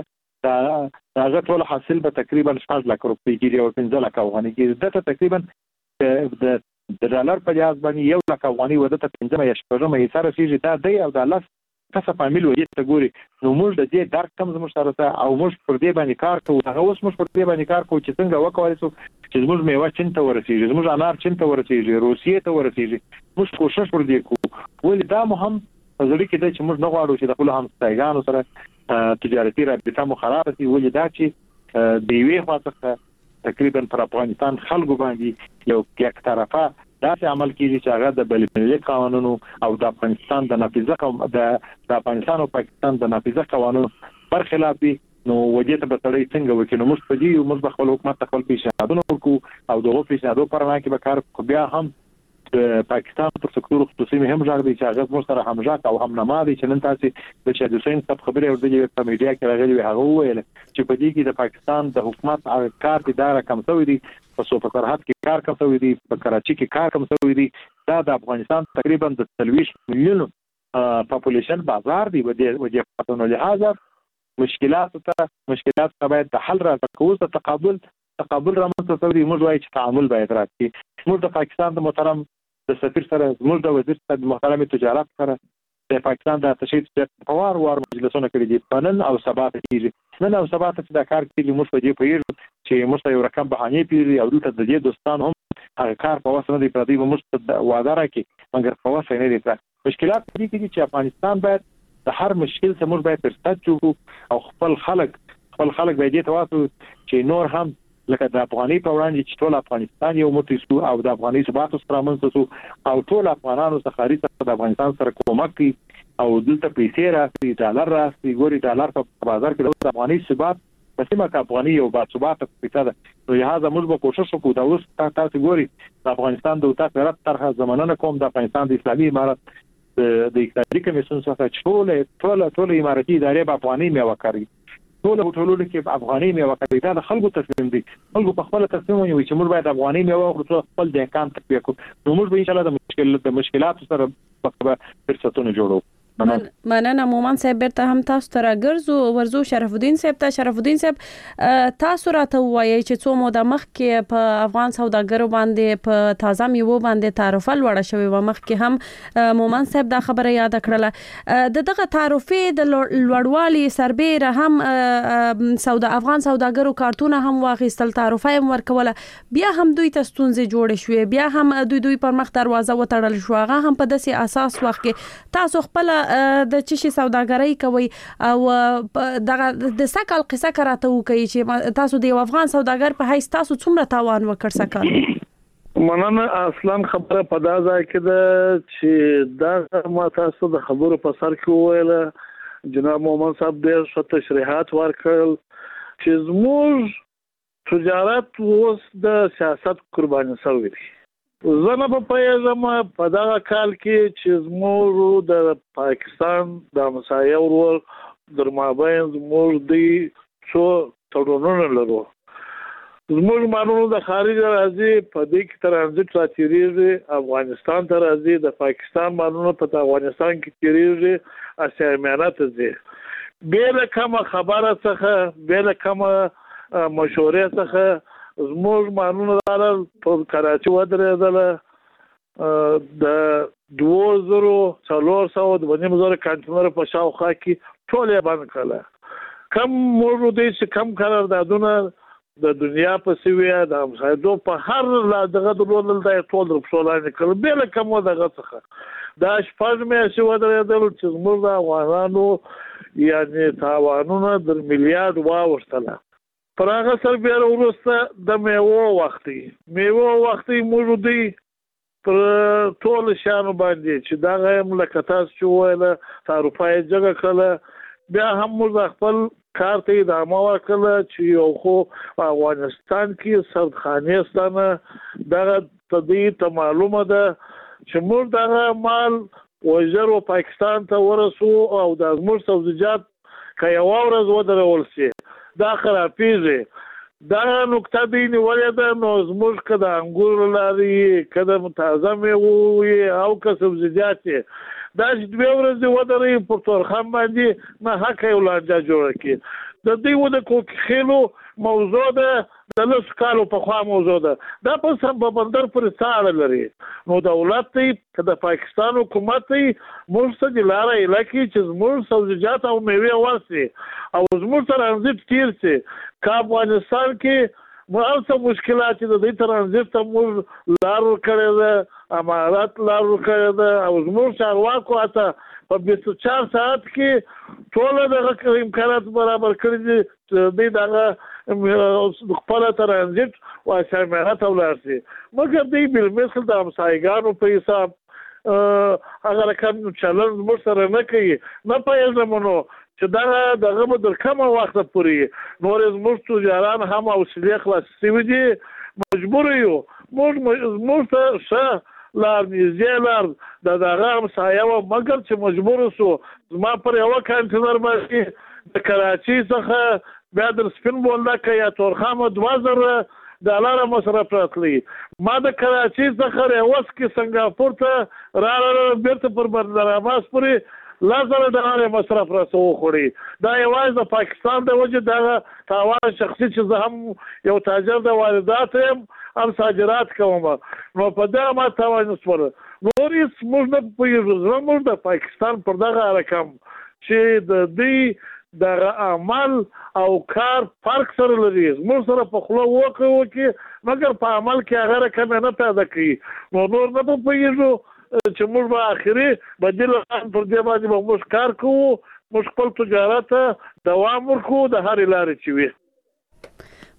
داغه ټول حاصل به تقریبا شپږ لک روپۍ کېږي او پنځه لک افغانۍ کېږي. دا تقریبا د د ډالر په جهاز باندې یو لک افغاني وده ته پنځمه یا شپږمه یې سره شي دا دی او د لاس کسه فامیل وي ته ګوري. نو موږ د دې درک کم زموږ سره او موږ پر دې باندې کار کوو. هغه اوس موږ پر دې باندې کار کوو چې څنګه وکولای شو چې زموږ میوه چین ته ورسیږي، زموږ انار چین ته ورسیږي، روسیې ته ورسیږي. موږ کوشش پر دې کوو. ولې دا مهم ځکه چې د چې موږ نه غواړو چې د خپل همسایګانو سره تجارتي رابطه مو خراب شي. ولې دا چې د یوې خوا څخه تقریبا پر افغانستان خلکو باندې یو یک طرفه داسې عمل کیږي چې هغه د بلملي قانونو او د افغانستان د نافذه د افغانستان او پاکستان د نافذه قانونو برخلاف دي. نو وجه ته به تړي څنګه وکړي. نو موږ په دې موږ خپل حکومت خپل پیشنهادونه وکړو او دغه پیشنهادو پر نه کې به کار کو. بیا هم د پاکستان پر سکتور خصوصي هم ځای دی چې هغه موږ سره همژاک او هم نما دي چې نن تاسو د شاه حسین صاحب خبره ورته په میډیا کې راغلي وي هغه ویل چې په دې کې د پاکستان د حکومت کار اداره کم شوی دی، په صوفه سرحد کې کار کم شوی دی، په کراچي کې کار کم شوی دی. دا د افغانستان تقریبا د ثلاث میلیون پاپولیشن بازار دی. و دې په لحاظ مشکلات ته مشکلات ته باید د حل راځي. تقابل تقابل رامنځته شوی. موږ وایو چې تعامل باید راشي. موږ د پاکستان د محترم د سفیر سره موږ د وزیر صاحب محترم تجارت سره د پاکستان د تشهید په وار وار مجلسونه کړي دي. پنن او سبا ته کیږي نن او سبا ته چې دا کار کیږي. موږ په دې پیژو چې موږ یو رقم بهانه پیری او دلته د دې دوستان هم هغه کار په واسطه دی پردي موږ ته وعده راکړي مګر په واسطه نه دي. مشکلات دي چې افغانستان باید د هر مشکل څخه موږ باید ترڅ او خپل خلک خپل خلک باید ته واسو چې نور هم لکه د افغاني په وړاندې چې ټول افغانستان یو موټی سو او د افغاني ثبات سره منځ سو او ټول افغانانو څخه خاري د افغانستان سره کومک کوي او دلته پیسې راځي ډالر راځي ګوري ډالر په بازار کې د افغاني ثبات په سیمه کې افغاني او با ثبات پیسې ده نو لہذا موږ به کوشش وکړو دا اوس تاسو ګوري د افغانستان د وتا طرف طرحه زمانه کوم د افغانستان د اسلامي امارت د اقتصادي کمیسیون څخه ټول ټول ټول اماراتي ادارې په افغاني میوه کوي ټول ټولو کې افغاني میوه کوي دا د خلکو تصمیم دی خلکو په خپل تصمیم ونیوي چې موږ باید افغاني میوه ورته خپل د امکان تطبیق کړو نو موږ به ان شاء الله د مشکل د مشکلات سره په فرصتونو جوړو مننه مومن صاحب برته هم تاسو ته راګرځو ورزو شرف الدین صاحب ته شرف الدین صاحب تاسو راته وایي چې څو موده مخکې په افغان سوداګرو باندې په تازه میوه باندې تعرفه لوړه شوې و مخکې هم مومن صاحب دا خبره یاد کړله د دغه تعرفې د لوړوالي سربېره هم سودا افغان سوداګرو کارتونه هم واخیستل تعرفه هم ورکوله بیا هم دوی ته ستونزې جوړې شوې بیا هم دوی دوی پر مخ دروازه وتړل شو هغه هم په داسې اساس وخت کې تاسو خپل د چشي سوداګرۍ کوي او دغه د سکل قصه کراته وکي چې تاسو د افغان سوداګر په هیڅ تاسو څومره تاوان وکړ سکل مننه اصلا خبره په دا ځای کې ده چې دا ما تاسو د خبرو په سر کې ویل جناب مومن صاحب ډېر ښه تشریحات ورکړل چې زموږ تجارت اوس د سیاست قرباني شوی دی زنه په پیغام په دا کال کې چې زموږ د پاکستان د همسایه ورور در مابین زموږ دی څو تړونونه لرو زموږ مانونو د خارج راځي په دې کې ترانزیت را تیریږي افغانستان ته راځي د پاکستان مانونو په افغانستان کې تیریږي اسیا میانه ته ځي بیل کومه خبره څخه بیل کومه مشورې څخه زموږ مانونه دارل په کراچي ودرېدل د دوه زره څلور سوه د نیم زره کانټینر په شاوخوا کې ټول یې بند کړل کم موږ دې چې کم قراردادونه د دنیا په سویه د همسایدو په هر دغه درول د ټول رپسولانه کړل بل کوم دغه څخه دا شپږ میاشتې ودرېدل چې زموږ د افغانانو یعنی تاوانونه د میلیارډ واوښتله پر هغه سر بیا وروسته د میوه وختي میوه وختي موږ دی پر ټول شانو باندې چې دا غیم لکه تاسو چې ویل تعرفه جګه کړله بیا هم موږ خپل کار ته ادامه ورکړه چې یو خو افغانستان کې سردخانې ستانه دغه تدې ته معلومه ده چې موږ دغه مال وزر او پاکستان ته ورسو او د زموږ سبزیجات که یو ورځ ودرول شي دا خرابېږي دا نقطه دی نیولې ده نو زموږ که د انګور لري که د تازه میوې او که سبزیجات دا چې دوه ورځې ودرې په تورخم باندې نه حق یو لانجه جوړه کړي د دې و د کوکخېلو موضوع ده د لسو کالو پخوا موضوع ده دا په سم په بندر پورې څاړه لري نو دولت دی که د پاکستان حکومت دی موږ ته د لاره ایله کړي چې زموږ سبزیجات او میوې ورسي او زموږ ترانزیت تیر سي که افغانستان کې هر څه مشکلات چې د دې ترانزیت ته موږ لار ورکړې ده امارات لار ورکړې ده او زموږ چارواکو حتی په بیست و چهار ساعت کې ټول دغه امکانات برابر کړي دي چې دوی دغه خپل ترانزیت او اسیا میانه ته ولاړ شي مګر دوی بالمثل د همسایګانو په حساب هغه رقم چلند موږ سره نه کوي نه پوهېږم نو چې دغه دغه به تر کومه وخته پورې نور زموږ تجاران هم حوصلې خلاص شوي دي مجبور یو موږ موږ ته ښه لار نږدې لار د دغه همسایه وه مګر چې مجبور شو زما پر یوه کانټینر باندې د کراچۍ څخه بیا در سپین بولدکه یا تورخامه دوه زره ډالره مصرف راتلی ما د کراچۍ څخه ریوس کې سنګاپور ته راغله بیرته پر بندر عباس پورې لس زره ډالره مصرف راسه وخوړي دا یوازې د پاکستان د وجې دغه تاوان شخصي چې زه هم یو تاجر د واردات یم هم صادرات کوم نو په دغه ما تاوان وسوله نور هېڅ موږ نه پوهېږو زموږ د پاکستان پر دغه رقم چې د دوی دغه عمل او کار فرق سره لري زموږ سره په خوله وکړي وکړي مګر په عمل کې هغه رقم نه پیدا کوي نو نور نه پوهېږو چې موږ به آخري بدیل پر دې باندې به موږ کار کوو موږ خپل تجارت دوام ورکوو د هرې لارې چې وي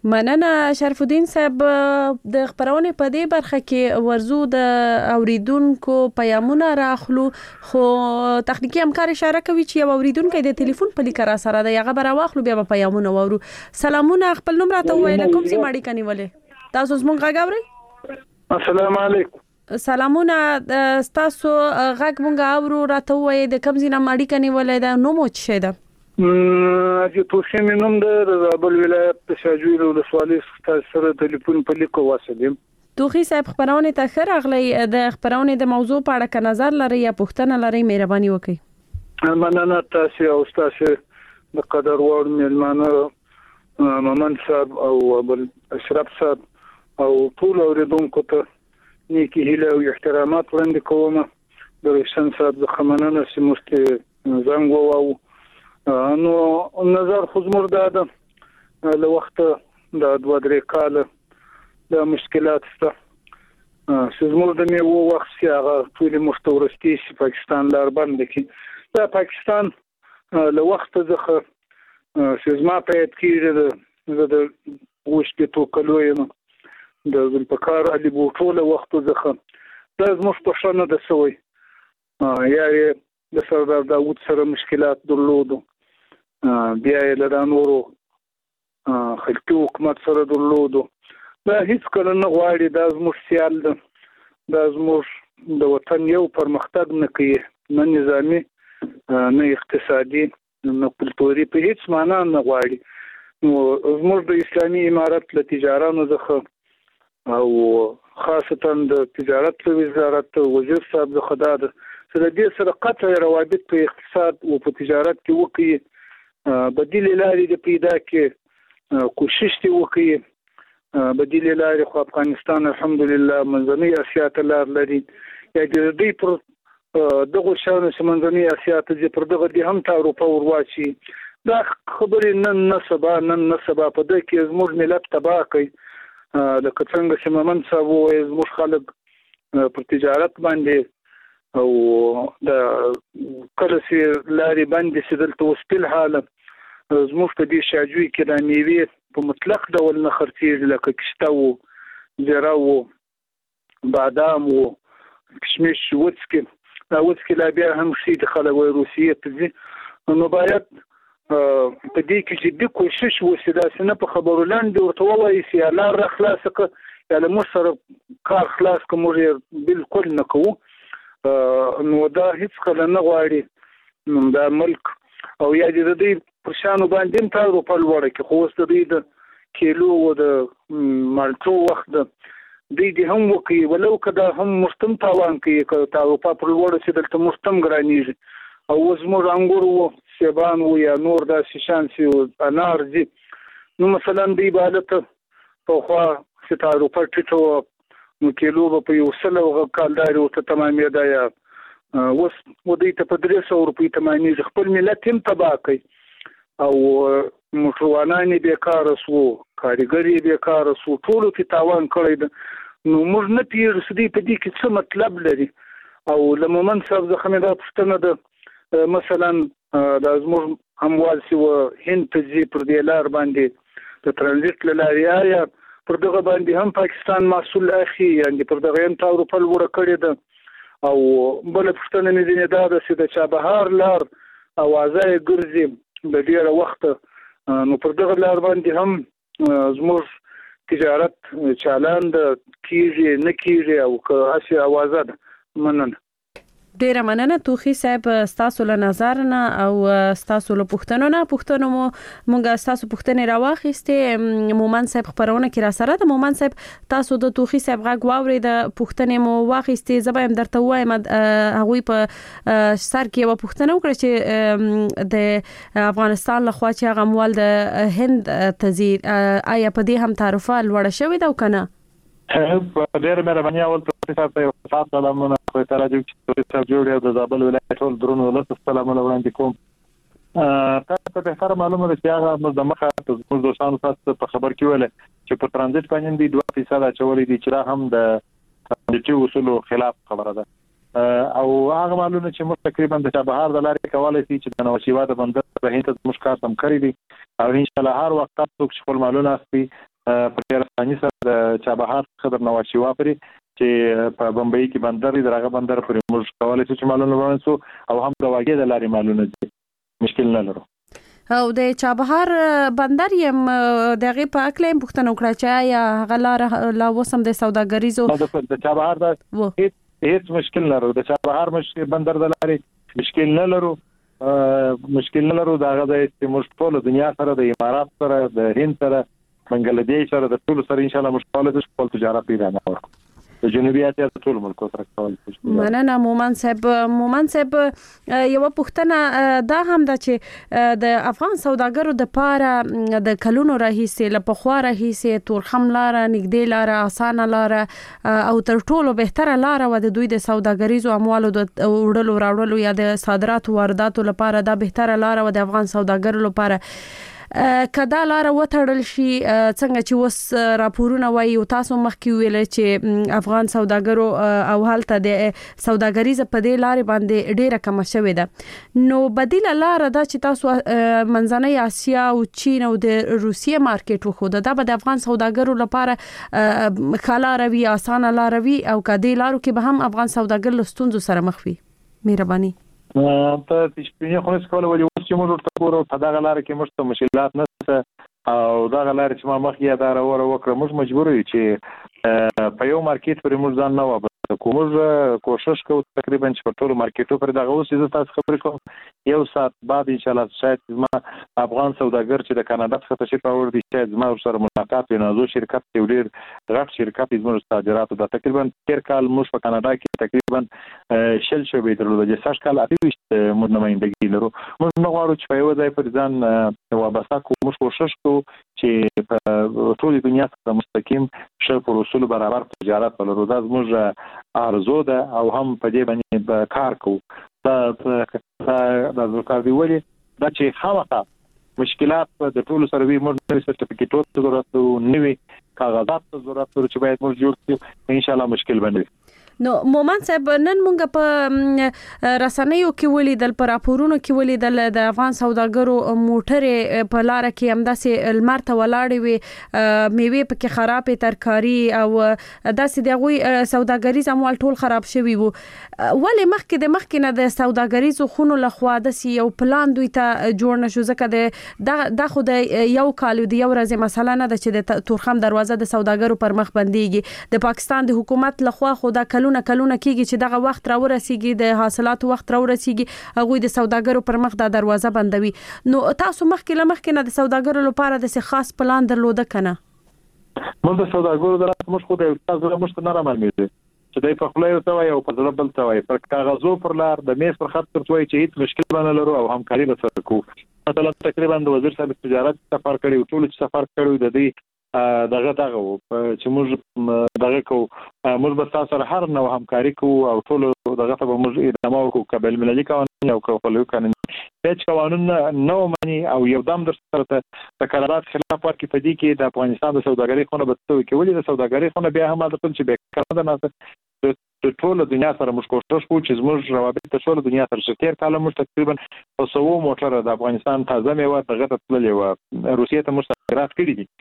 مننه شرف الدین صاحب د خبرونه په دې برخه کې ورزو د اوریدونکو پیغامونه راخلو خو تخنیکی همکار اشاره کوي چې یو اوریدونکو د ټلیفون په لیک را سره د یغه بر واخلو بیا په پیغامونه وورو. سلامونه، خپل نوم راته وایي کوم سي ماړی کني ولې تاسو زمونږ غاګوري؟ السلام علیکم. سلامونه، تاسو غاګ مونږ اورو راته وایي د کوم ځای ماړی کني ولې دا نو مو شه ده؟ اجي توشي منوم د زابل ولایت د شاجوی ولسوالۍ سره ټلیفون په لیکو واسلم. توخی صاحب خبرونه ته خیر اغلی د خبرونه د موضوع په اړه ک نظر لري یا پوښتنه لري مهرباني وکړئ. مننه تاسو او تاسو د قدر وړ ملمانه ممن صاحب او ابل اشرف صاحب او ټول اوریدونکو ته نیکی هیله او احترامات وړاندې کوم. د رشن صاحب د خمنانه سمست زنګ وو نو نظر خو زموږ د له وخت د دوه درې کال د مشکلات سره زموږ د میو وخت هغه ټول مستورستي چې پاکستان لار باندې کې دا پاکستان له وخت ځخه چې زما په کې د د وشته تو کلویم د ذوالفقار علي بوټو له وخت ځخه دا زموږ په شان د سوي یا د سردار داوود سره مشکلات درلودو، بیا یې له نورو خلکو حکومت سره درلودو. دا هیڅ کله نه غواړي دا زموږ سیال ده، دا زموږ د وطن یو پرمختګ نه کوي، نه نظامی نه اقتصادي نه کلتوري، په هیڅ معنا نه غواړي. نو زموږ د اسلامي امارت له تجارانو څخه او خاصتا د تجارت وزارت وزیر صاحب د خدای سره د دې سره قطع روابط په اقتصاد او په تجارت کې وکړي، بدیل لارې د پیدا کې کوشش دی وکړي. بدیل لارې خو افغانستان الحمدلله منځنۍ اسیا ته لار لري، یا د دې پر دغه شانو چې منځنۍ اسیا ته چې پر دغه د هم ته اروپا ورواچي. دا خبرې نن نه سبا نن نه سبا په دې کې زموږ ملت تباه کوي. لکه څنګه چې ممن صاحب وایي زموږ خلک پر تجارت باندې او د کله چې لارې باندې چې دلته وسپیل حاله زموږ په دې شاجوی کې د میوې په مطلق ډول نه خرڅېږي، لکه کشته و، زیره و، بادام و، کشمش وڅکي. دا وڅکي لا بیا هم شي د خلک وایي روسیې ته ځي. نو باید په دې کې جدي کوشش وشي، داسې نه په خبرو لاندې ورته ووایي چې یا لار را خلاصه کړه یا له موږ سره کار خلاص کړه، موږ یې بالکل نه کوو. نو دا هیڅ کله نه غواړي دا ملک او یا د دې پر شانو باندې هم تاسو په لوړه کې خو ست دې د کیلو او د مالټو وخت دې دې هم وکي، ولو کدا هم مستم تاوان کوي که تاسو په لوړه چې دلته مستم ګرانیږي او زموږ انګور وو سیبان وو یا نور د شیشان سی او انار دي. نو مثلا دې عبادت په خوا چې تاسو په ټیټو نو کیلو په یو سل او کالداري او ته تمامې دا یا وس ودې ته په درې سوه روپۍ تمامې خپل ملت هم تباه کوي او موټروانان بیکار سو، کاریګری بیکار سو، ټول په تاوان کړی ده. نو موږ نه پیژنو چې په دې کې څه مطلب لري. او لمن صاحب زخه مې دا پوښتنه ده مثلا د زموږ هموال سی و هند ته ځي پر دې لار باندې د ترانزیت لارې آیا پر دغه باندې هم پاکستان مسؤل اخی، یعنی پر دغه هم تاسو په لور کړی ده. او بل پښتنه مې دینه دا د سید چابهار لار اوازه ګرځي د ډیره وخت، نو پر دغه لار باندې هم زموږ تجارت چالان د کیږي نه کیږي او که اسی اوازه ده. مننه. ډیره مننه توخی صاحب ستاسو له نظر نه او ستاسو له پوښتنو نه پوښتنو مو مونږه ستاسو پوښتنې راواخیستې. مومن صاحب خبرونه کې را سره د مومن صاحب تاسو د توخی صاحب غږ واوري د پوښتنې مو واخیستې. زبا هم درته وایم هغه په سر کې و پوښتنه وکړه چې د افغانستان له خوا چې هغه مول د هند تزیر آیا په دې هم تعرفه لوړ شوی دا کنه؟ ډېر مهرباني اول تاسو ته تاسو سلامونه خو ته راځو چې تاسو جوړ یو د زابل ولایت ټول درونو له سلامونه وړاندې کوم. تاسو ته خبر معلومه ده چې هغه د مخه تاسو دوستانو تاسو په خبر کې ویل چې په ترانزیت باندې دی دوه فیصد چولې دي چې هم د ترانزیتي اصولو خلاف خبره ده. او هغه معلومه چې موږ تقریبا د چابهار د لارې کولای شي چې د نوشیواد بندر په هند ته مشکار تم کړی دي او ان شاء الله هر وخت تاسو خپل معلومات اخلي په ډیر ثاني سره د چابهار خبر نواز شریف پرې چې په بمبئی کې بندر دی دغه بندر پرې موږ کولای شو چې مالونه ورنسو او هم د واګې د لارې مالونه دي مشکل نه لرو. او د چابهار بندر یم دغه په اکلیم پښتنه وکړه چې یا غلار لا وسم د سوداګریزو د چابهار د هیڅ هیڅ مشکل نه لرو د چابهار مشکل بندر د لارې مشکل نه لرو مشکل نه لرو دغه د استعمال ټول دنیا سره د امارات سره د هند سره بنگلاديش سره د ټول سره ان شاء الله مشکل د خپل تجارت پیدا نه ورکو د جنوبي اسیا د ټول ملکو سره کول. مننه مومن صاحب. مومن صاحب یو پښتنه دا هم د چې د افغان سوداګرو د پاره د کلونو راهیسه له پخوا راهیسه تورخم لار نږدې لار اسانه لار او تر ټولو بهتره لار و د دوی د سوداګریزو اموالو د وړلو راوړلو یا د صادراتو وارداتو لپاره دا بهتره لار و د افغان سوداګرو لپاره. کدا لار وټړل شي څنګه چې وس راپورونه وایي او تاسو مخکې ویل چې افغان سوداګرو او حالت د سوداګریزه په دې لارې باندې ډیره کم شوې ده نو بدیل لار دا چې تاسو منځنۍ اسیا او چین او د روسیې مارکیټ وخوده دا به د افغان سوداګرو لپاره خاله روي اسانه لار وي او کدی لارو کې به هم افغان سوداګر لستونزو سره مخ وي. مهرباني ته تشپینه خو څه کول ولې اوس چې موږ ورته کورو په دغه لار کې موږ مشکلات نه او دغه لار چې ما مخ یې دا راوړ وکړه موږ مجبور یو چې په یو مارکیټ پر موږ ځان نه وابه کومز کوشش کوو تقریبا چې په ټولو مارکیټو پر دغه اوس چې تاسو خبرې کوم یو ساعت بعد ان شاء الله شاید ما افغان سوداګر چې د کاناډا څخه تشریف راوړي شاید ما سره ملاقات وینم زه شرکت یو ډیر غټ شرکت زموږ صادراتو د تقریبا تیر کال موږ په کاناډا کې تقریبا شل شوبې درلوده چې سږ کال اته موږ نمائندګي لرو موږ نه غواړو چې په یو ځای پر ځان وابسته کوو موږ کوشش کوو چې په ټول دنیا سره مستقیم شرط او اصول برابر تجارت ولرو دا زموږ ارزو ده او هم په دې باندې کار کوو دا د ذکر دی ولې دا چې خامخا مشکلات د ټولو سره وي موږ سرټیفیکټونو ضرورت او نوي کاغذات ضرورت چې باید موږ جوړ کړو ان شاء الله مشکل باندې. نو مومن صاحب نن مونږ په رسنیو کې ولیدل پر راپورونو کې ولیدل د افغان سوداګرو موټرې په لار کې همداسې لمرته ولاړې وي میوې پکې خرابې ترکاری او داسې دغوی سوداګریز اموال ټول خراب شوي وو ولې مخکې د مخکې نه د سوداګریزو خونو لخوا داسې یو پلان دوی ته جوړ نشو ځکه د د خو د یو کال د یو ورځې مسله نه ده چې د تورخم دروازه د سوداګرو پر مخ بنديږي د پاکستان د حکومت لخوا خو دا کلونه کلونه کېږي چې دغه وخت را ورسیږي د حاصلاتو وخت را ورسیږي هغه د سوداګرو پر مخ د دروازه بندوي نو تاسو مخکې لمخکې نه د سوداګرو لپاره د خاص پلان درلوده کنه موږ د سوداګرو درته موږ خو د تاسو موږ نه رامنځته چې د په خپل یو توای او په ځل بل توای پر کاغذو پر لار د میز پر خط ترڅوي چې هیڅ مشکل باندې لرو او همکاري به سره کوو مثلا تقریبا د وزیر صاحب تجارت سفر کړی ټول چې سفر کړی د دې دغه دغه چې موږ دغه کو موږ به تاسو سره هر نوع همکاري کوو او ټول دغه ته موږ ادامه ورکوو قبل ملي قوانين او خپل قانون هیڅ قانون نو مانی او یو دم در سره د قرارداد خلاف ورکړي په دې کې د افغانستان د سوداګرۍ خونه به څه کوي ولې د سوداګرۍ خونه بیا هم د ټول چې به کړه نه د ټول دنیا سره موږ کوشش کوو چې موږ روابط د ټول دنیا سره شتیر کاله موږ تقریبا په سو موټر د افغانستان تازه میوه دغه ته تللې و روسیې ته موږ صادرات کړي دي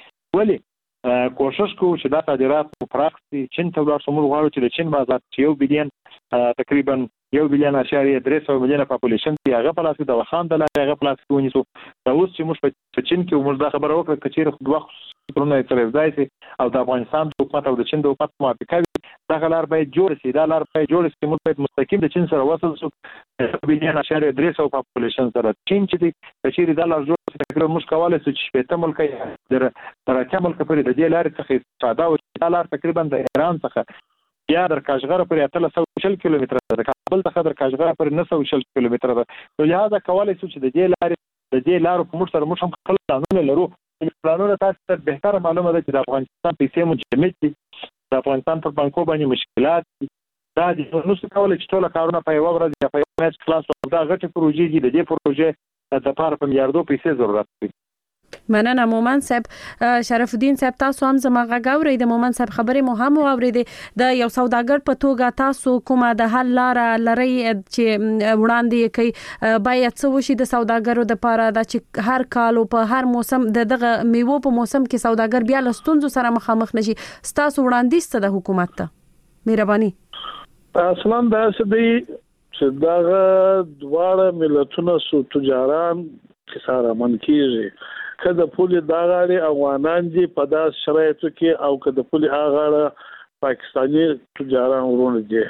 ولې کوشش کوو چې دا صادرات په پراختي چین ته ورسو موږ غواړو چې د چین بازار چې یو بلین تقریبا یو بلین اشاریه درې سوه میلیونه پاپولیشن دی هغه په لاس کې د وخان د لارې هغه په لاس کې ونیسو دا اوس چې موږ په چین کې موږ دا خبره وکړه چې چیرې خو وخت پرونه تر ځای او د افغانستان د حکومت او د چین د حکومت موافقه دا لار باید جوړ شي دا لار باید جوړ شي موږ باید مستقیم د چین سره وصل شو بلین اشاریه درې سوه پاپولیشن سره چین چې دی چې دا لار جوړ شي تقریبا موږ کولای شو چې شپږ ملک در تر کوم ملک پرې د دې لارې څخه ساده او دا لار تقریبا د ایران څخه یا در کاشغر پرې اتلس سل کیلومتر د کابل څخه در کاشغر پرې نه سل کیلومتر ده نو لهدا کولای شو چې د دې لارې د دې لارو په موږ سره موږ هم خپل قانون لرو پلانونه تاسو ته بهتره معلومه ده چې د افغانستان پیسې مجمد دي د افغانستان پر بانکو باندې مشکلات دي دا د نو څه کولای چې ټول کارونه په یو ورځ یا په یو میاشت خلاص دا غټي پروژې دي د دې پروژې د لپاره په میلیارډو پیسې ضرورت دي مننه مومن صاحب. شرف الدین صاحب تاسو هم زما غاوري د مومن صاحب خبره مو هم اوریدي د یو سوداګر په توګه تاسو کومه د حل لار لري چې وړاندې کوي باید څه وشي د سوداګرو د لپاره د چې هر کال او په هر موسم د دغه میوه په موسم کې سوداګر بیا لستونزو سره مخامخ نشي. تاسو وړاندیز ته د حکومت ته مهرباني. اصلا دا څه چې دا دواړه ملتونه سو تجاران کې سره من کیږي کله پولی داغاري افغانان دي په داس شرایطو کې او کله پولی هغه پاکستاني تجاران ورونه دي.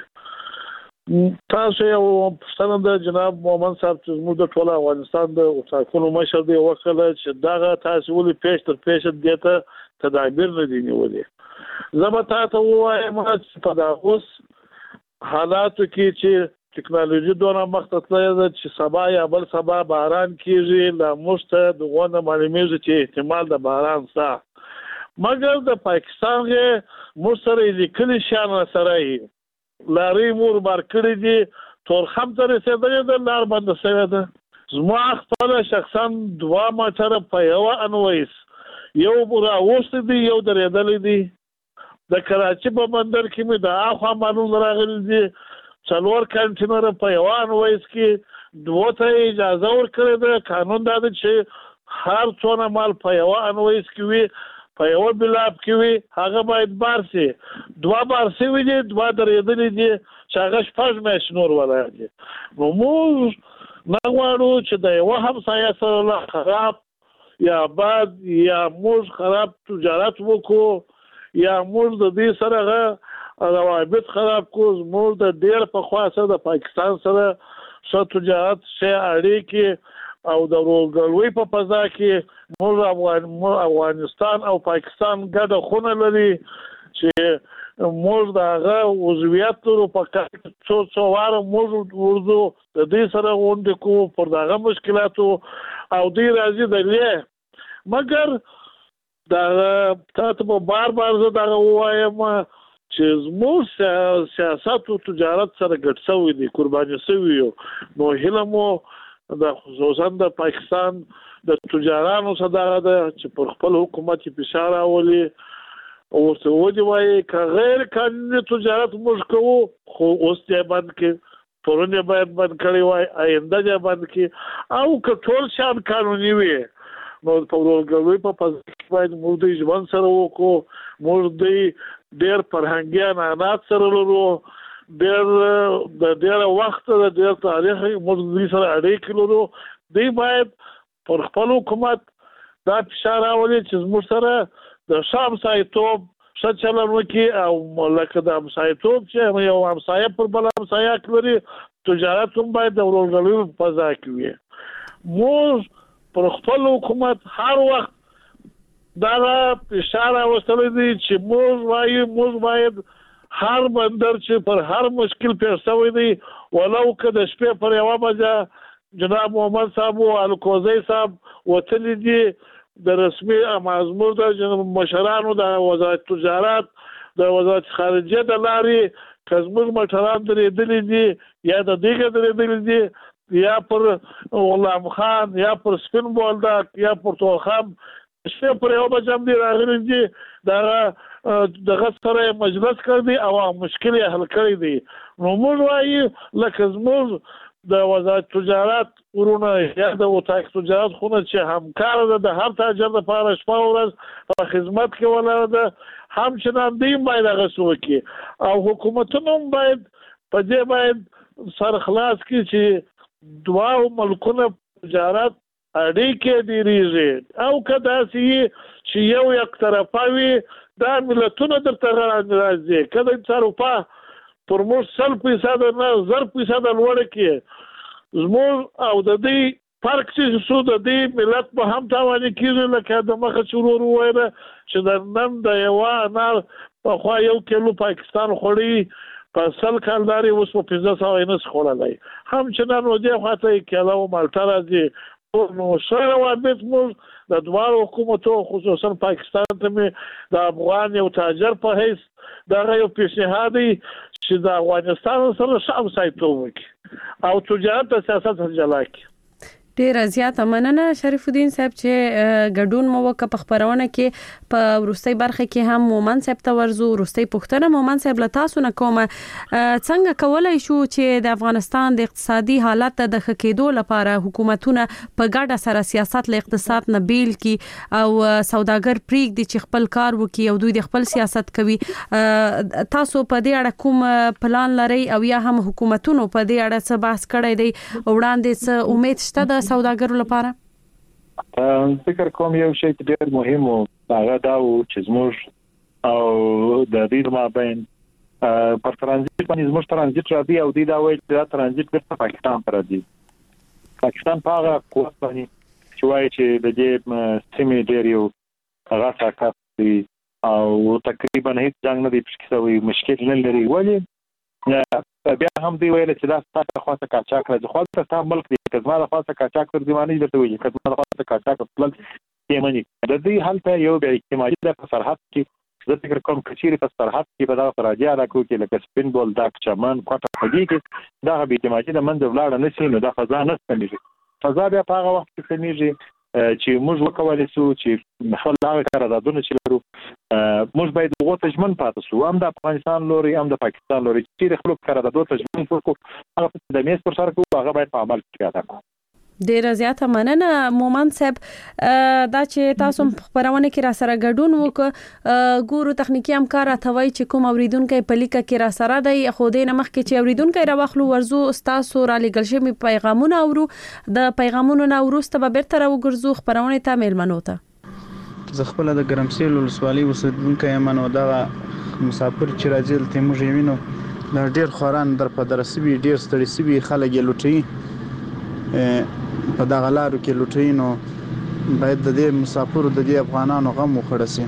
تاسو یو پښتنه د جناب مومن صاحب چې موږ د ټول افغانستان د اوساکونو مشر دی وکړه چې داغه تاسو ولې پیش تر پیش دیته تدابیر نه دي نیولې. زما تاسو وایم چې په داوس حالاتو کې چې ټکنالوژي دونه مختصره ده چې سبا یا بل سبا باران کیږي لا مشته دغه معلومیږي چې احتمال د باران سره مګر د پاکستان غي مستری لیکلي شان سره لاري مور بار کړی دي تور خم تر رسیدلې د لار بند شوی ده. زما خپل شخصا دوا ماچره په یو انویس یو برا وست دي یو درېدلې دي د کراچي په بندر کې مې د اخوا معلوم راغلي دي څلور کنټینر په یوان وایس کې دوه ته اجازه ورکړه د قانون دا چې هر څونه مال په یوان وایس کې وي په یو بلاب کې وي هغه باید بارسي دوه بارسي وي دوه درېدلې دي چې هغه شپږ مېش نور ولایي. نو موږ نغواړو چې د یو همسایه سره خراب یا بعد یا موږ خراب تجارت وکړو یا موږ د دې سره روابط خراب کو زموږ د ډیر په خاصه د پاکستان سره څو تجارت شي اړیکې او د ورګلوي په فضا کې موږ افغان افغانستان او پاکستان ګډه خونه لري چې موږ دغه عضویت لرو په څو څو واره موږ ورزو د دې سره غونډه کو پر دغه مشکلاتو او دې راځي د لې مګر دا تاسو په بار بار زه دا وایم چې زموږ سیاست او تجارت سره ګډ شوی دي قرباني شوی نو هله مو د خصوصا د پاکستان د تجارانو صداغه ده چې پر خپل حکومت فشار راولي او څه ودی وایي ک غیر قانوني تجارت موږ کوو خو اوس یې باندې کې پرونه باید باندې کړی وای آینده یې باندې کې او ک ټول شان قانوني وي نو په ورګوي په پځ باید موږ د ژوند سره وکړو موږ د ډېر فرهنګي عنعنات سره لرو ډېر د ډېر وخت د ډېر تاریخ موږ د سره اړیکې لرو دی باید پر خپل حکومت دا فشار راولي چې موږ سره د شام سایتوب څه چلن وکړي او لکه د همسایتوب چې یو همسایه پر بل همسایه کړي تجارت هم باید د ورورګلوي په فضا کې وي. موږ پر خپل حکومت هر وخت دا اشاره وستلې دي چې موږ وایو موږ باید هر بندر چې پر هر مشکل پیښ شوی دی ولو که د شپې پر یو بجه جناب محمد صاحب او الکوزی صاحب وتلی دي د رسمي مزمور د مشرانو د وزارت تجارت د وزارت خارجه د لارې کزمر مټران درېدلې دي یا د دیګه درېدلې دي یا پر غلام خان یا پر سپین بولدک یا پر توخم شپه پر یو بچم دی راغلی دي دغه دغه سره مجلس کړی او مشکل یې حل کړی دی. نو موږ وایو لکه زموږ د وزارت تجارت ورونه یا د وتاک تجارت خونه چې همکار ده د هر تاجر لپاره شپه ورځ په خدمت کې ولاړ ده همچنان دی باید هغه څوک او حکومتونه باید په دې باید سر خلاص کړي چې دواړو ملکونو تجارت اړیکې ډېرېږي او که داسې چې یو یک طرفه وي دا ملتونه درته راځي که د طرفه پر موږ سل فیصده نه زر فیصده لوړه کړي زموږ او د دې فرق چې څو د دې ملت په هم تاواني کېږي لکه د مخه چې ورور وویله چې د نن د یوه انار پخوا یو کیلو پاکستان خوړي په سل کالداري اوس په پنځه سوه یې نشي خوړلی همچنان و دې خواته یې کیله او مالټه راځي. نو سره روابط موږ د دواړو حکومتو خصوصا پاکستان ته مې د افغان یو تاجر په حیث دغه یو پیشنهاد دی چې د افغانستان سره ښه همسایتوب وکړي او تجارت د سیاست څخه جلا کړي. ډیر زیاته مننه شریف الدین صاحب چې ګډون مو وکړ په خبرونه کې په ورستۍ برخه کې هم مومن صاحب ته ورزو ورستۍ پښتنه مومن صاحب له تاسو نه کومه څنګه کولای شو چې د افغانستان د اقتصادي حالت د ښه کېدو لپاره حکومتونه په ګډه سره سیاست له اقتصاد نه بیل کی او سوداګر پریږدي چې خپل کار وکړي او دوی د خپل سیاست کوي تاسو په دې اړه کوم پلان لرئ او یا هم حکومتونو په دې اړه څه بحث کړی دی وړاندې څه امید شته د سوداګرو لپاره؟ فکر کوم یو شی ډېر مهم او هغه دا و چې زموږ او د دې مابین پر ترانزیت باندې زموږ ترانزیت راځي او دې دا وایي چې دا ترانزیت په پاکستان پر راځي. پاکستان په هغه قوت باندې چې وایي چې د دې سیمې ډېر یو هغه طاقت دی او تقریبا هیڅ جنگ نه دی پښکسوي مشکل نه لري ولی بیا هم دی ویل چې دا ستاسو خاصه کاچاک راځي خو تاسو ملک دی کزما د خاصه کاچاک تر دیوانی درته وایي کزما د خاصه کاچاک خپل یمني د دې حالت یو بیا احتمالي د سرحد کې زه فکر کوم کچيري په سرحد کې به دا راځي علاقو کې لکه سپین بول دا چمن کوټه پدې کې دا به احتمالي د منځ ولاړ نه شي نو دا فضا نه ستنيږي فضا بیا په هغه وخت کې ستنيږي چې موږ وکولای شو چې خپل هغه قراردادونه چې لرو موږ باید وګورو تجمن پاتې شو هم د افغانستان لوري هم د پاکستان لوري چې خپل قراردادونه تجمن وکړو هغه د میز پر سر کوو هغه باید په عمل کې ادا کړو. ډیر زیاته مننه مومن صاحب دا چې تاسو خبرونه کې را سره ګډون وک ګورو تخنیکی همکار اتوي چې کوم اوریدونکو په لیکه کې را سره دی خو دې نمخ کې چې اوریدونکو را واخلو ورزو تاسو را لګل شوی پیغامونه اورو د پیغامونو نه ورسته به بیرته راوګرځو خبرونه ته میلمنو ته زه خپل د ګرمسیل ولسوالۍ اوسیدونکو یم نو دا مسافر چې راځي ته موږ یمینو دا ډیر خوران در په درسبي ډیر ستړي سبي خلک لوټي په دغه لارو کې لوټینو باید د دې مسافرو د دې افغانانو غم وخړسي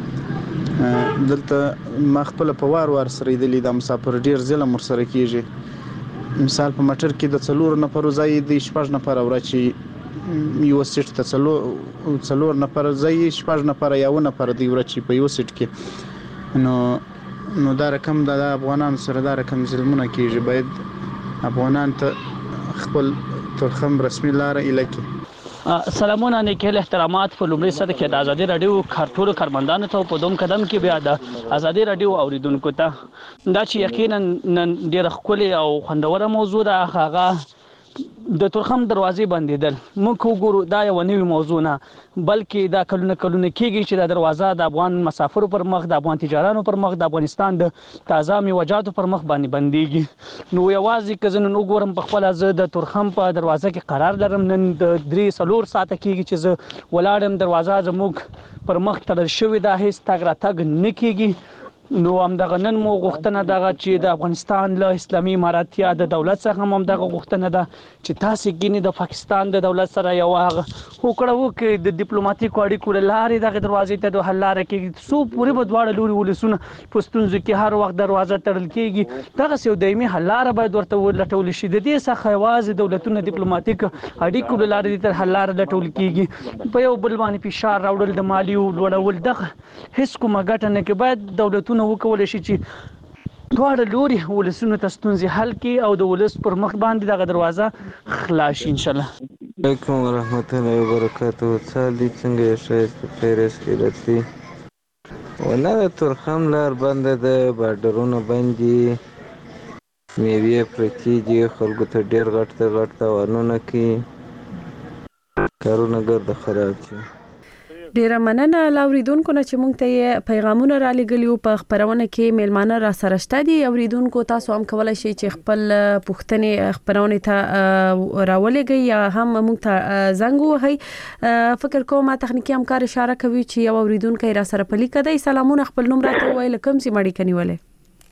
دلته ما خپل په وار وار سره د دې مسافر ډیر ظلم سره کیږي مثال په مټر کې د څلور نفر ځای د شپږ نفر ورچی یو سټ ته څلور څلور نفر ځای شپږ نفر یو نفر دی ورچی په یو سټ کې نو نو دا رقم د افغانانو سره دا رقم ظلمونه کیږي باید افغانان ته خپل ترخم رسمي لار الکی. سلامونه نیکل احترامات په لومړي سره کې د ازادي رادیو کارټولو کارمندانو ته په دوم قدم کې بیا د ازادي رادیو اوریدونکو ته دا چې یقینا ډېر ښکلي او خوندوره موضوع ده هغه د تورخم دروازې بندیدل موږ وګورو دا یو نوې موضوع نه بلکې دا کلونه کلونه کېږي چې دا دروازه د افغان مسافرو پر مخ د افغان تجارانو پر مخ د افغانستان د تازه میوجاتو پر مخ باندې بنديږي نو یوازې که زه نن وګورم په خپل زه د تورخم په دروازه کې قرار لرم نن د درې څلور ساعته کېږي چې زه ولاړم دروازه زموږ پر مخ تړل شوې ده هیڅ تګ راتګ نه کېږي نو هم دغه نن مو غوښتنه دغه چې د افغانستان له اسلامي اماراتیا د دولت څخه هم دغه غوښتنه ده چې تاسو ګینه د پاکستان د دولت سره یو هغه وکړه وکړي د ډیپلوماټیک اړیکو لارې دغه دروازې ته د حل لار کې سو پوری په دواړه لوري ولسونه پښتونځ کې هر وخت دروازه تړل کېږي دغه یو دایمي حل لار باید ورته ولټول شي د دې څخه یوازې دولتونه ډیپلوماټیک اړیکو لارې ته حل لار لټول کېږي په یو بل باندې فشار راوړل د مالی لوړول دغه هیڅ کومه ګټه نه کې باید دولتونه وکول شي چې دواړه لوري ولسونو ته ستونزې حل کړي او د ولس پر مخ باندې دغه دروازه خلاص شي ان شاء الله. علیکم ورحمت الله وبرکاته. سالي څنګه شې پیرس کې لتی ولا د تورخم لار بند ده بارډرونه باندې میوې پرتی دي خلکو ته ډیر غټ ته غټ تاوانونه کوي کارونه ګرځي خراب شي. ډیره مننه لاوریدونکو نه چې مونږ ته پیغامونه را لګلیو په خبرونه کې میلمانه را سره شته دي اوریدونکو تاسو هم کولای شئ چې خپل پوښتنې خبرونه ته راولېږئ یا هم مونږ ته زنګ ووهئ فکر کوم تخنیکی همکار اشاره کوي چې یو اوریدونکو را سره پلی کدی سلامونه خپل نوم راته وایي لکم سي مړی کنيولې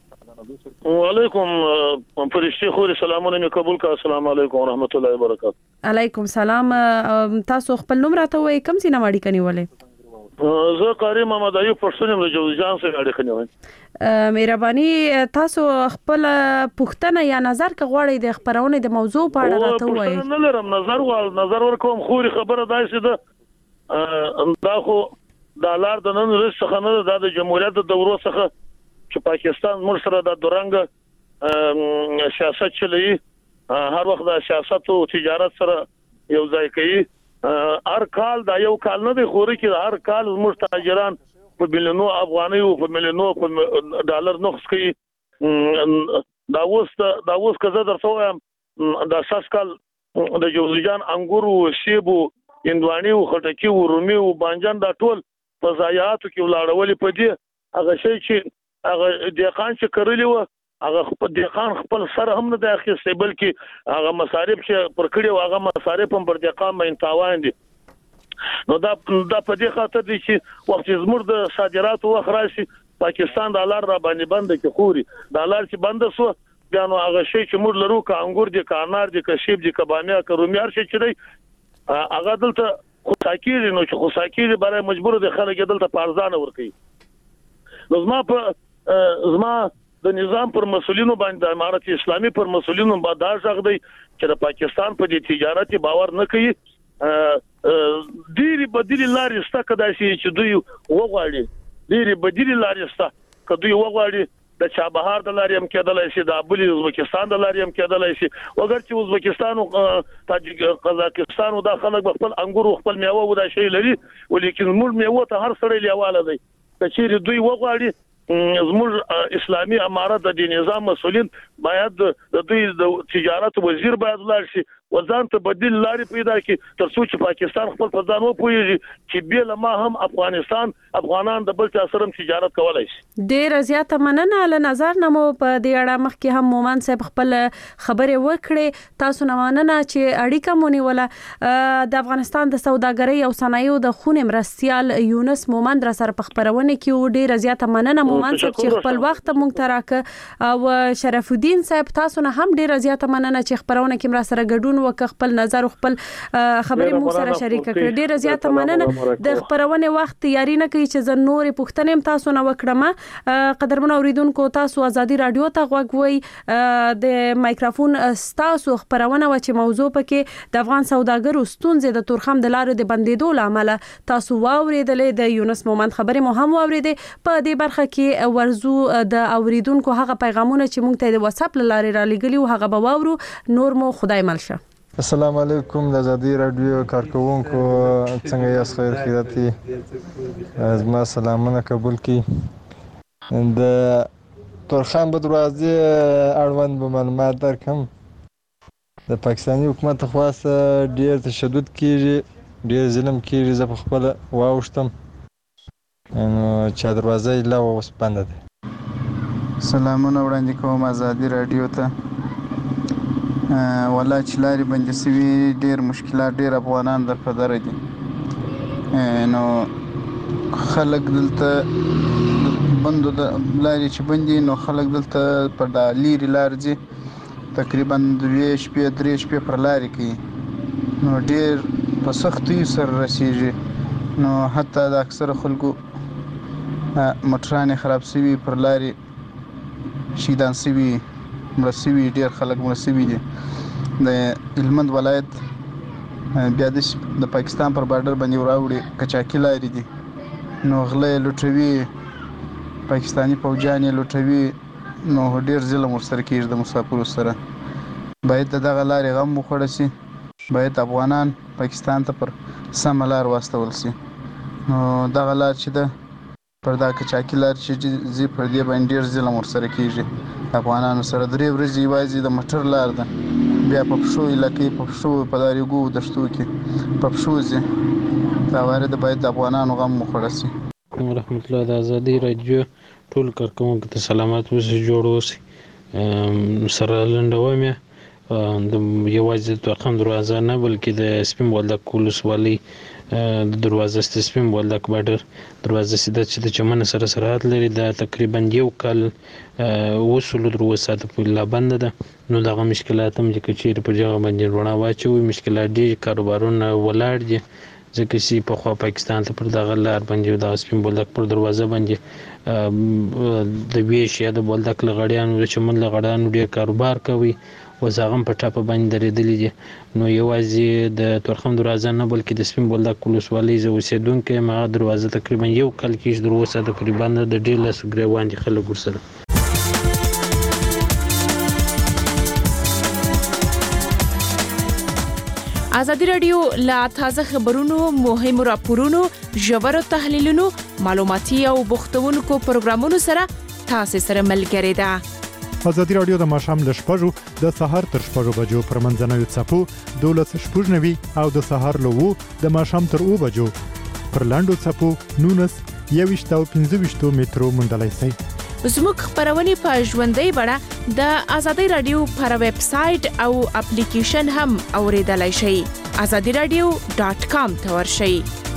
وعلیکم فرشتي خو سلامونه مې قبول کا السلام علیکم ورحمت الله وبرکاته. علیکم سلام تاسو خپل نوم راته وایي کوم سي نماړي کنيولې زه قاری محمد ایوب پښتون یم له جوزجان سره اړه کنيوم مهرباني تاسو خپل پښتنه یا نظر کا غواړئ د خبرونه د موضوع په اړه راته وایي نه لرم نظر ول نظر ورکوم خوري خبره دایسه ده دا خو د لار د نن رسخه نه د جمهوریت د دورو څخه چې پاکستان موږ سره د دورنګ سیاست چلی هر وخت د سیاست او تجارت سره یو ځای کوي هر کال دا یو کال نه دی خوري کې هر کال زموږ تاجران په ملیونو افغاني او په ملیونو په ډالر نقص کوي دا اوس دا اوس که زه درته وایم دا ساس کال د جوزجان انګور او سیب او هندواني او خټکی او رومي او بانجان دا ټول په ضایعاتو کې ولاړولې په دې هغه شی چې هغه دهقان چې کړلی و هغه خپل دهقان خپل سره هم نه داخلي بلکې هغه مصارف چې پر کړی هغه مصارف هم پر دهقان باندې تاوان دي نو دا دا په دې خاطر دي چې وخت زموږ د صادراتو وخت راشي پاکستان ډالر را باندې بند کې خوري ډالر چې بند شو بیا نو هغه شی چې موږ لرو کا انګور دي کا انار دي کا شیب دي کا بامیه کا رومي هر شي چې دی هغه دلته خو ساکیږي نو چې خو ساکیږي برای مجبور دي خلک دلته پارزانه ورکي نو زما په زما د نظام پر مسولینو باندې د امارت اسلامي پر مسولینو باندې دا ځغ دی چې د پاکستان په دې تجارتي باور نه کوي ډيري بدیل لارې ستا کدا چې دوی وغواړي ډيري بدیل لارې ستا کدوې وغواړي د چابهار د لارې هم کېدلای شي د ابولی ازبکستان د لارې هم کېدلای شي وګر چې ازبکستان او تاجک قزاقستان او د خلک خپل انګور خپل میوه و دا شی لري ولیکن موږ میوه ته هر سړی لیواله دی چې دوی وغواړي زموږ اسلامي امارت د نظام مسولین باید د دوی د تجارت وزیر باید لاړ شي وزن ته بدیل لارې پیدا کړي تر څو چې پاکستان خپل په ځان وپوهیږي چې بل ما هم افغانستان افغانان د بل چا سره تجارت کولای شي ډیر زیاته مننه له نظر نمو په دې اړه مخکې هم مومن صاحب خپل خبره وکړي تاسو نه مننه چې اړیکه مونږ ولا د افغانستان د سوداګرۍ او صنایعو د خون مرستيال یونس مومن در سره په خبرونه کې ډیر زیاته مننه مومن صاحب چې خپل وخت مونږ تراکه او شرف الدین صاحب تاسو نه هم ډیر زیاته مننه چې خبرونه کې مر سره ګډون وک خپل نظر خپل خبرې مو سره شریک کړې ډیره زیاته مننه د خبرونه وخت یاري نه کوي چې زه نور پوښتنې تاسو نه وکړم قدرمن اوریدونکو تاسو ازادي رادیو ته غوږوي د مایکروفون تاسو خبرونه و چې موضوع پکې د افغان سوداګرو ستونزې د تورخم د لارې د بندیدو لامل تاسو واوریدلې د یونس مومند خبرې مو هم واوریدې په دې برخه کې ورزو د اوریدونکو هغه پیغامونه چې مونږ ته د واتس اپ لارې را لګلی او هغه به واورو نور مو خدای ملشه السلام علیکم د ازادي رادیو کارکونکو څنګه یاست خیر خیراتي زما سلامونه قبول کی د تورخم په دروازه اړوند به معلومات درکم د پاکستاني حکومت خواص ډیر تشدد کیږي ډیر ظلم کیږي زه په خپل واوښتم نو چې دروازه لا اوس بنده ده سلامونه وړاندې کوم ازادي رادیو ته ولا چې لارې بندې سوي ډېر مشکلات ډېر افغانان در په دره دي نو خلک دلته بندو د لارې چې بندي نو خلک دلته په دا لیرې لارې ځي تقریبا دوه شپې درې شپې پر لارې کوي نو ډېر په سختۍ سره رسیږي نو حتی د اکثره خلکو موټرانې خراب سوي پر لارې شهیدان سوي مړه سوي ډېر خلک مړه سوي دي د هلمند ولایت بیا د پاکستان پر بارډر باندې وراوړي کچاکي لارې دي نو غلې لوټوي پاکستاني فوجان لوټوي نو ډېر ظلم ورسره کېږي د مسافرو سره باید دغه لارې غم وخوړل شي باید افغانان پاکستان ته پر سمه لار واستول شي نو دغه لار چې ده پر دا کچاکي لار چې زی پر دې باندې ډېر ظلم ورسره کېږي افغانانو سره درې ورځې یوازې د موټر لار ده بیا په پښو علاقې په پښو په داریګو دشتو کې په پښو ځي دا وارد باید د افغانانو غم وخوړل شي رحمت الله د ازادي رادیو ټول کارکونکو ته سلامات اوسئ جوړ اوسئ سره لنډوم د یوازې تورخم دروازه نه بلکې د سپین بولدک ولسوالۍ د دروازه ست سپین بولدک بارډر دروازه سیده چې د چمن سره سرحد لري دا تقریبا یو کال وصول دروازه ته په لا بند ده نو دغه مشکلات هم چې چیرې په ځای باندې رونه واچوي مشکلات دي کاروبارونه ولاړ دي ځکه چې په خوا پاکستان ته پر دغه لار باندې د سپین بولدک پر دروازه باندې د ویش یا د بولدک لغړیانو د چمن لغړیانو ډېر کاروبار کوي وزاغم په ټاپه باندې درېدلې دي نو یوازې د تورخم دروازه نه بلکې د سپین بولدک ولسوالۍ زه اوسېدونکی یم هغه دروازه تقریبا یو کال کېږي دروازه تقریبا د ډېر لس ګریوان دي خلک ورسره ازادي رادیو لا تازه خبرونو، مهمو راپورونو، ژورو تحلیلونو، معلوماتي او بوختونکو پروګرامونو سره تاسو سره ملګری ده. ازادي رادیو د ماښام له شپږو د سهار تر شپږو بجو پر منځنوي څپو دولس شپږ نوي او د سهار له وو د ماښام تر اوو بجو پر لاندو څپو نونس یويشت او پنځه ویشت مترو موندلای شئ. زموږ خبرونه په ژوندۍ بڼه د ازادي رادیو پر ویب سټ او اپلیکیشن هم اوریدلای شئ. azadi radio dot com ته ورشئ.